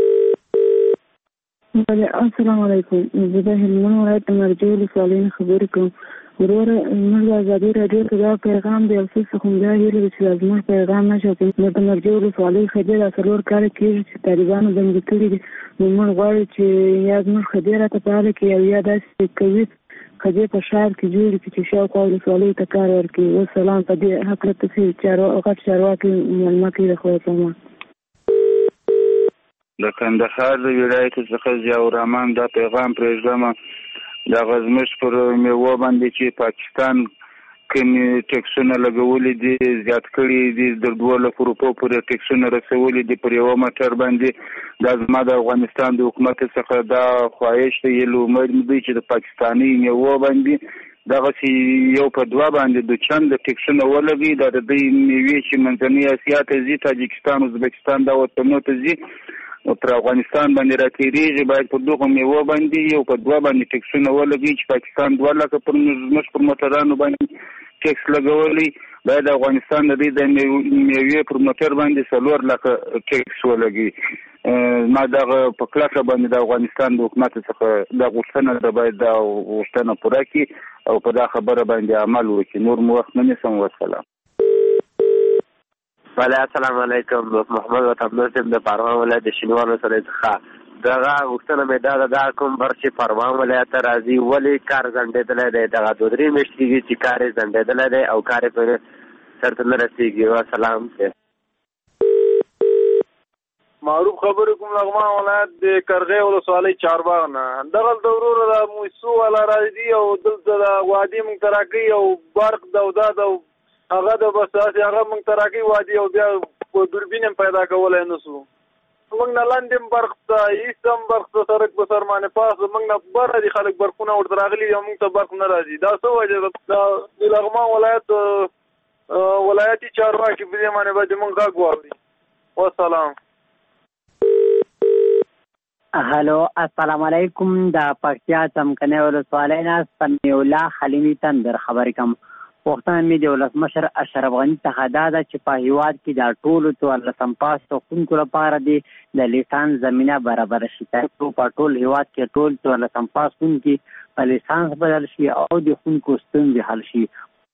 السلام علیکم. زه د هلمند ولایت د مرجو ولسوالۍ نه خبرې کوم. وروره موږ د ازادي راډیو ته دا پیغام دی او څه خو دا هیله ده چې زموږ پیغام نشو نو د مرجو ولسوالۍ خدای د څلور کاله کېږي چې طالبانو بندي کړي دي نو موږ غواړو چې یا زموږ خدای راته فعاله کړي او یا داسې کوي خدای په ښار کې جوړ کړي چې شاوخوا ولسوالۍ ته کار ورکړي. وسلام. په دې هکله تاسې غټ چارواکي معلومات کوي د خدای په امان. د کندهار د ولایت څخه ضیاء الرحمن دا پیغام پرېږدم د غزمش پر میوه باندې چې پاکستان کوم ټیکسونه لګولې دي زیات کړي دي د 2 روپو پورې ټیکسونه رسولې دي پر یو موټر باندې. دا زما د افغانستان د حکومت څخه دا خواهش دی یلو امید دی چې د پاکستاني میوه باندې دغه یو په دوا باندې د چند ټیکسونه ولګي د دې میوه چې منځنۍ اسیا ته ځي تاجکستان ازبکستان دا وطنونو ته ځي او پر افغانستان باندې راتېریږي باید په دغه میوه باندې یو په دوا باندې ټیکسونه ولګي چې پاکستان 2 لکه پر موټرانو باندې ټیکس لګولي باید افغانستان د دې د میوې پر موټر باندې 4 لکه ټیکس ولګي. ما دغه په کلکه باندې د افغانستان د حکومت څخه د غوښتنه د باید د غوښتنه پوره کړي او په دا خبره باندې عمل وکړي. نور مو وخت نه نیسم. وسلام. السلام علیکم. محمد وطن د پروان ولایت د شینوارو سره څخه دغه غوښتنه مې دا کوم برشي پروان ولایت راځي ولی کار زندېدل دی دغه 2-3 میاشتې چې کار زندېدل دی او کار په سرته نه رسیږي. وسلام. معروف خبر کوم لغمان ولایت د کرغې ولسوالۍ چارباغ نه دغه ضرور د موسو ولا راځي او دلته د وادي منتراکي او برق دوداد او هغه د بساسي هغه منتراکي وادي او بیا په دوربین پیدا کولای نسو. موږ نه لاندې برق ته ایستم برق ته سرک په سر باندې پاس موږ نه بر دي خلک برقونه ورته راغلي او موږ ته برق نه راځي. دا څه وجه د لغمان ولایتي چارواکي په دې باندې باندې موږ غواړو. والسلام. هلو السلام علیکم. د پکتیا څمکنیو ولسوالۍ نه سمیع الله حلیمي تندر خبرې کوم. پوښتنه مې د ولسمشر اشرف غني څخه دا ده چې په هیواد کې د ټولو 14 پاس ښوونکو لپاره د لیسانس زمینه برابر شي، ترڅو په ټول هیواد کې ټول 14 پاس ښوونکي په لیسانس بدل شي او د ښوونکو ستونزې حل شي.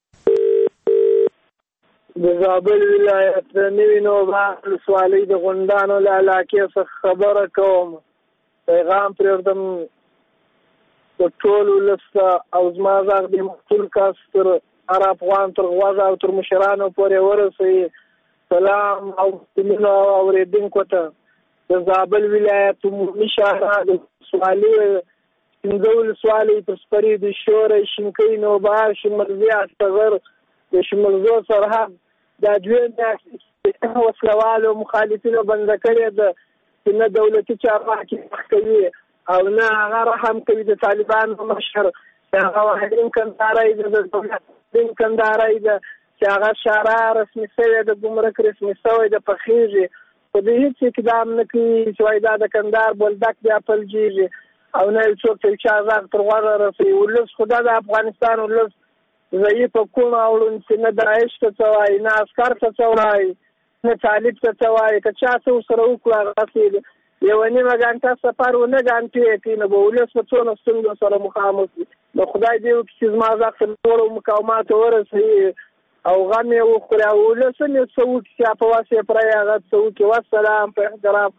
د زابل ولایت د نوي نوبهار ولسوالۍ د غونډانو له علاقې څخه خبره کوم. پیغام پرېږدم د ټول ولس او زما غږ د ټول کس تر هر افغان تر غوږه او تر مشرانو پورې ورسوي. سلام او مینه اورېدونکو ته د زابل ولایت عمومي شاهراه د ولسوالۍ 15 ولسوالۍ پر سپرې د شوره شینکۍ نوبهار شمرزي اصغر د شمرزو سرحد دا دویم د وسلوالو مخالفینو بنده کړې ده چې نه دولتي چارواکي کوي او نه هغه رحم کوي. د طالبانو مشر هغه واحدین کندهاري د دولت کندهاري چې هغه شارع رسمي شوی د ګمرک رسمي شوی د پخېږي خو د هېڅ اقدام نه کوي چې وایي دا د کندهار بولدک بیا پلجېږي او نه څوک ته چا غږ تر غوږه رسوي. ولس خو دا د افغانستان ولس ضعیفه کومه اړوند چې نه داعش ته څه وایي نه عسکر ته څه وایي نه طالب ته څه وایي. که چا څه ورسره وکړو هغسې یوه نیمه ګنټه سفر ونه ګنټې کوي نو به ولس په څونه ستونزو سره مخامخ وي. نو خدای دې وکړي چې زما غږ ته نورو مقاماتو ورسوي او غم یې وخوري او ولس هم یې څه وکړي چې په وس یې پرې هغه څه وکړي. والسلام په احترام.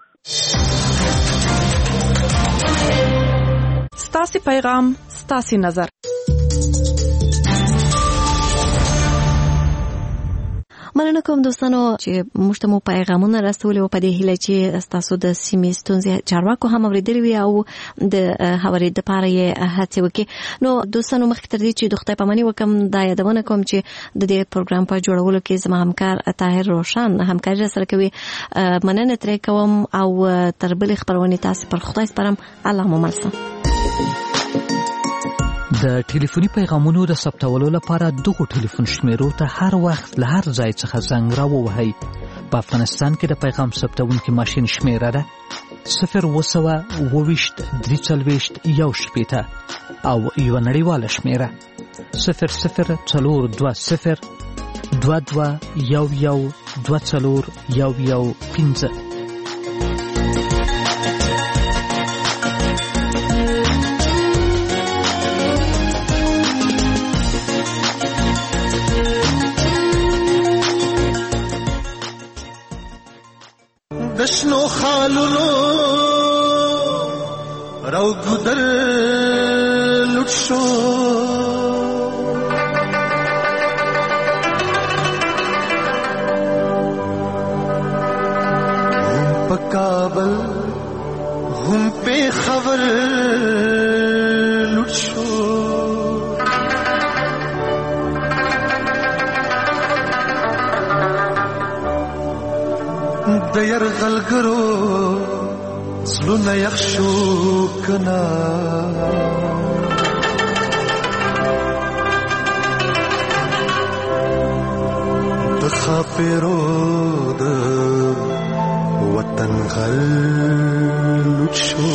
ستاسې پیغام ستاسې نظر. مننه کوم دوستانو چې موږ ته مو پیغامونه رسولي او په دې هیله چې تاسو د سیمې ستونزې چارواکو هم اورېدلې وي او د هواري د پاره یې هڅه وکړي. نو دوستانو مخکې تر دې چې د خدای پاماني وکم دا یادونه کوم چې د دې پروګرام په جوړولو کې زما همکار طاهر روشن همکاري سره کوي. مننه ترې کوم او تر بلې خبرونې تاسو پر خدای سپارم. الله مو ملسم. د ټلیفوني پیغامونو د ثبتولو لپاره دغه ټلیفون شمیرو ته هر وخت له هر ځای څخه زنګ راووهئ. په افغانستان کې د پیغام ثبتونکي ماشین شمیره ده 020 23 1 او یو نړیواله شمیره 0042 22 11 24 15. دشنو خالونو رو گدر لٹ شو هم پا کابل هم پہ خبر لٹ شو د يرغلګرو زلونه یخشو کنا د خاپیرو د وطن غل لوشو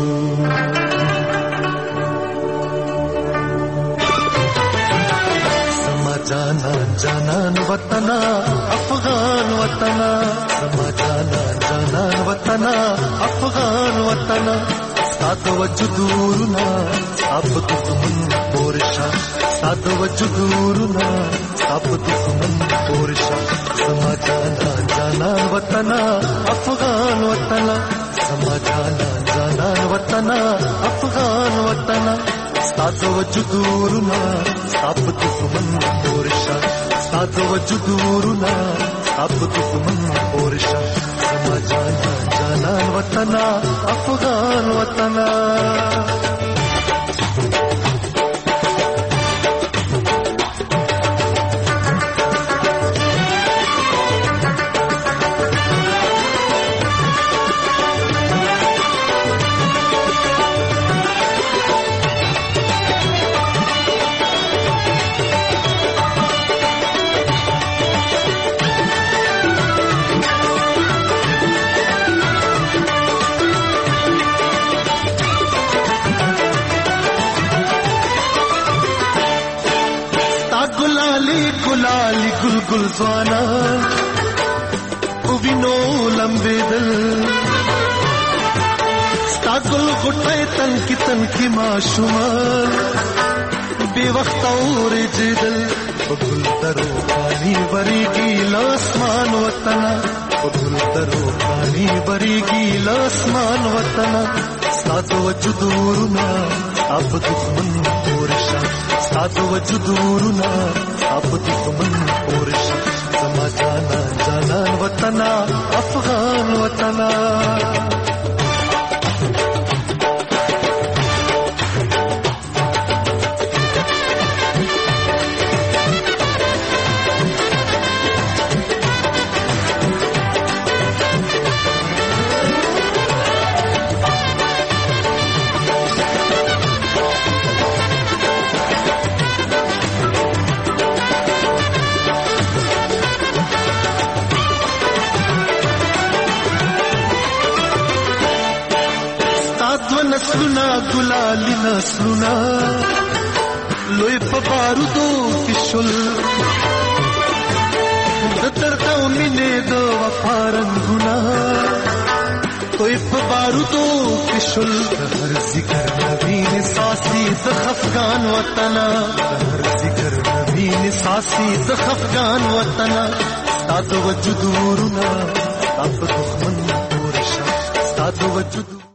سما جانا جانان وطنا افغان وطنا سما جانا جانان وطنا افغان وطنا سات وجدورنا اب دشمن پورشا سات وجدورنا اب دشمن پورشا سما جانا جانان وطنا افغان وطنا سما جانا جانان وطنا افغان وطنا سات وجدورنا اب دشمن پورشا سات وجدورنا اب دشمن پورشا سما جانا جانان وطنا افغان وطنا لالی گل گل زوانا او وینو لمبیدل ستا گل غټه تن کی ماشومان بے وقت اور جدل بگل درو پانی بریگی لاسمان وطنا بگل درو پانی بریگی لاسمان وطنا ستا وجود ورنا اب دښمن پورشا ستا وجود ورنا اب دښمن پورشا زما جانا جانان وطنا افغان وطنا نسلنا گلالی نسلنا لوی په بارودو کې شل د درد او مینې د وفا رنګونه لوی په بارودو کې شل هر ذکر نوین ساسي د خفغان وطنا هر ذکر نوین ساسي د خفغان وطنا ستاسو وجود ورونه تاسو دښمن پورشا ستاسو وجود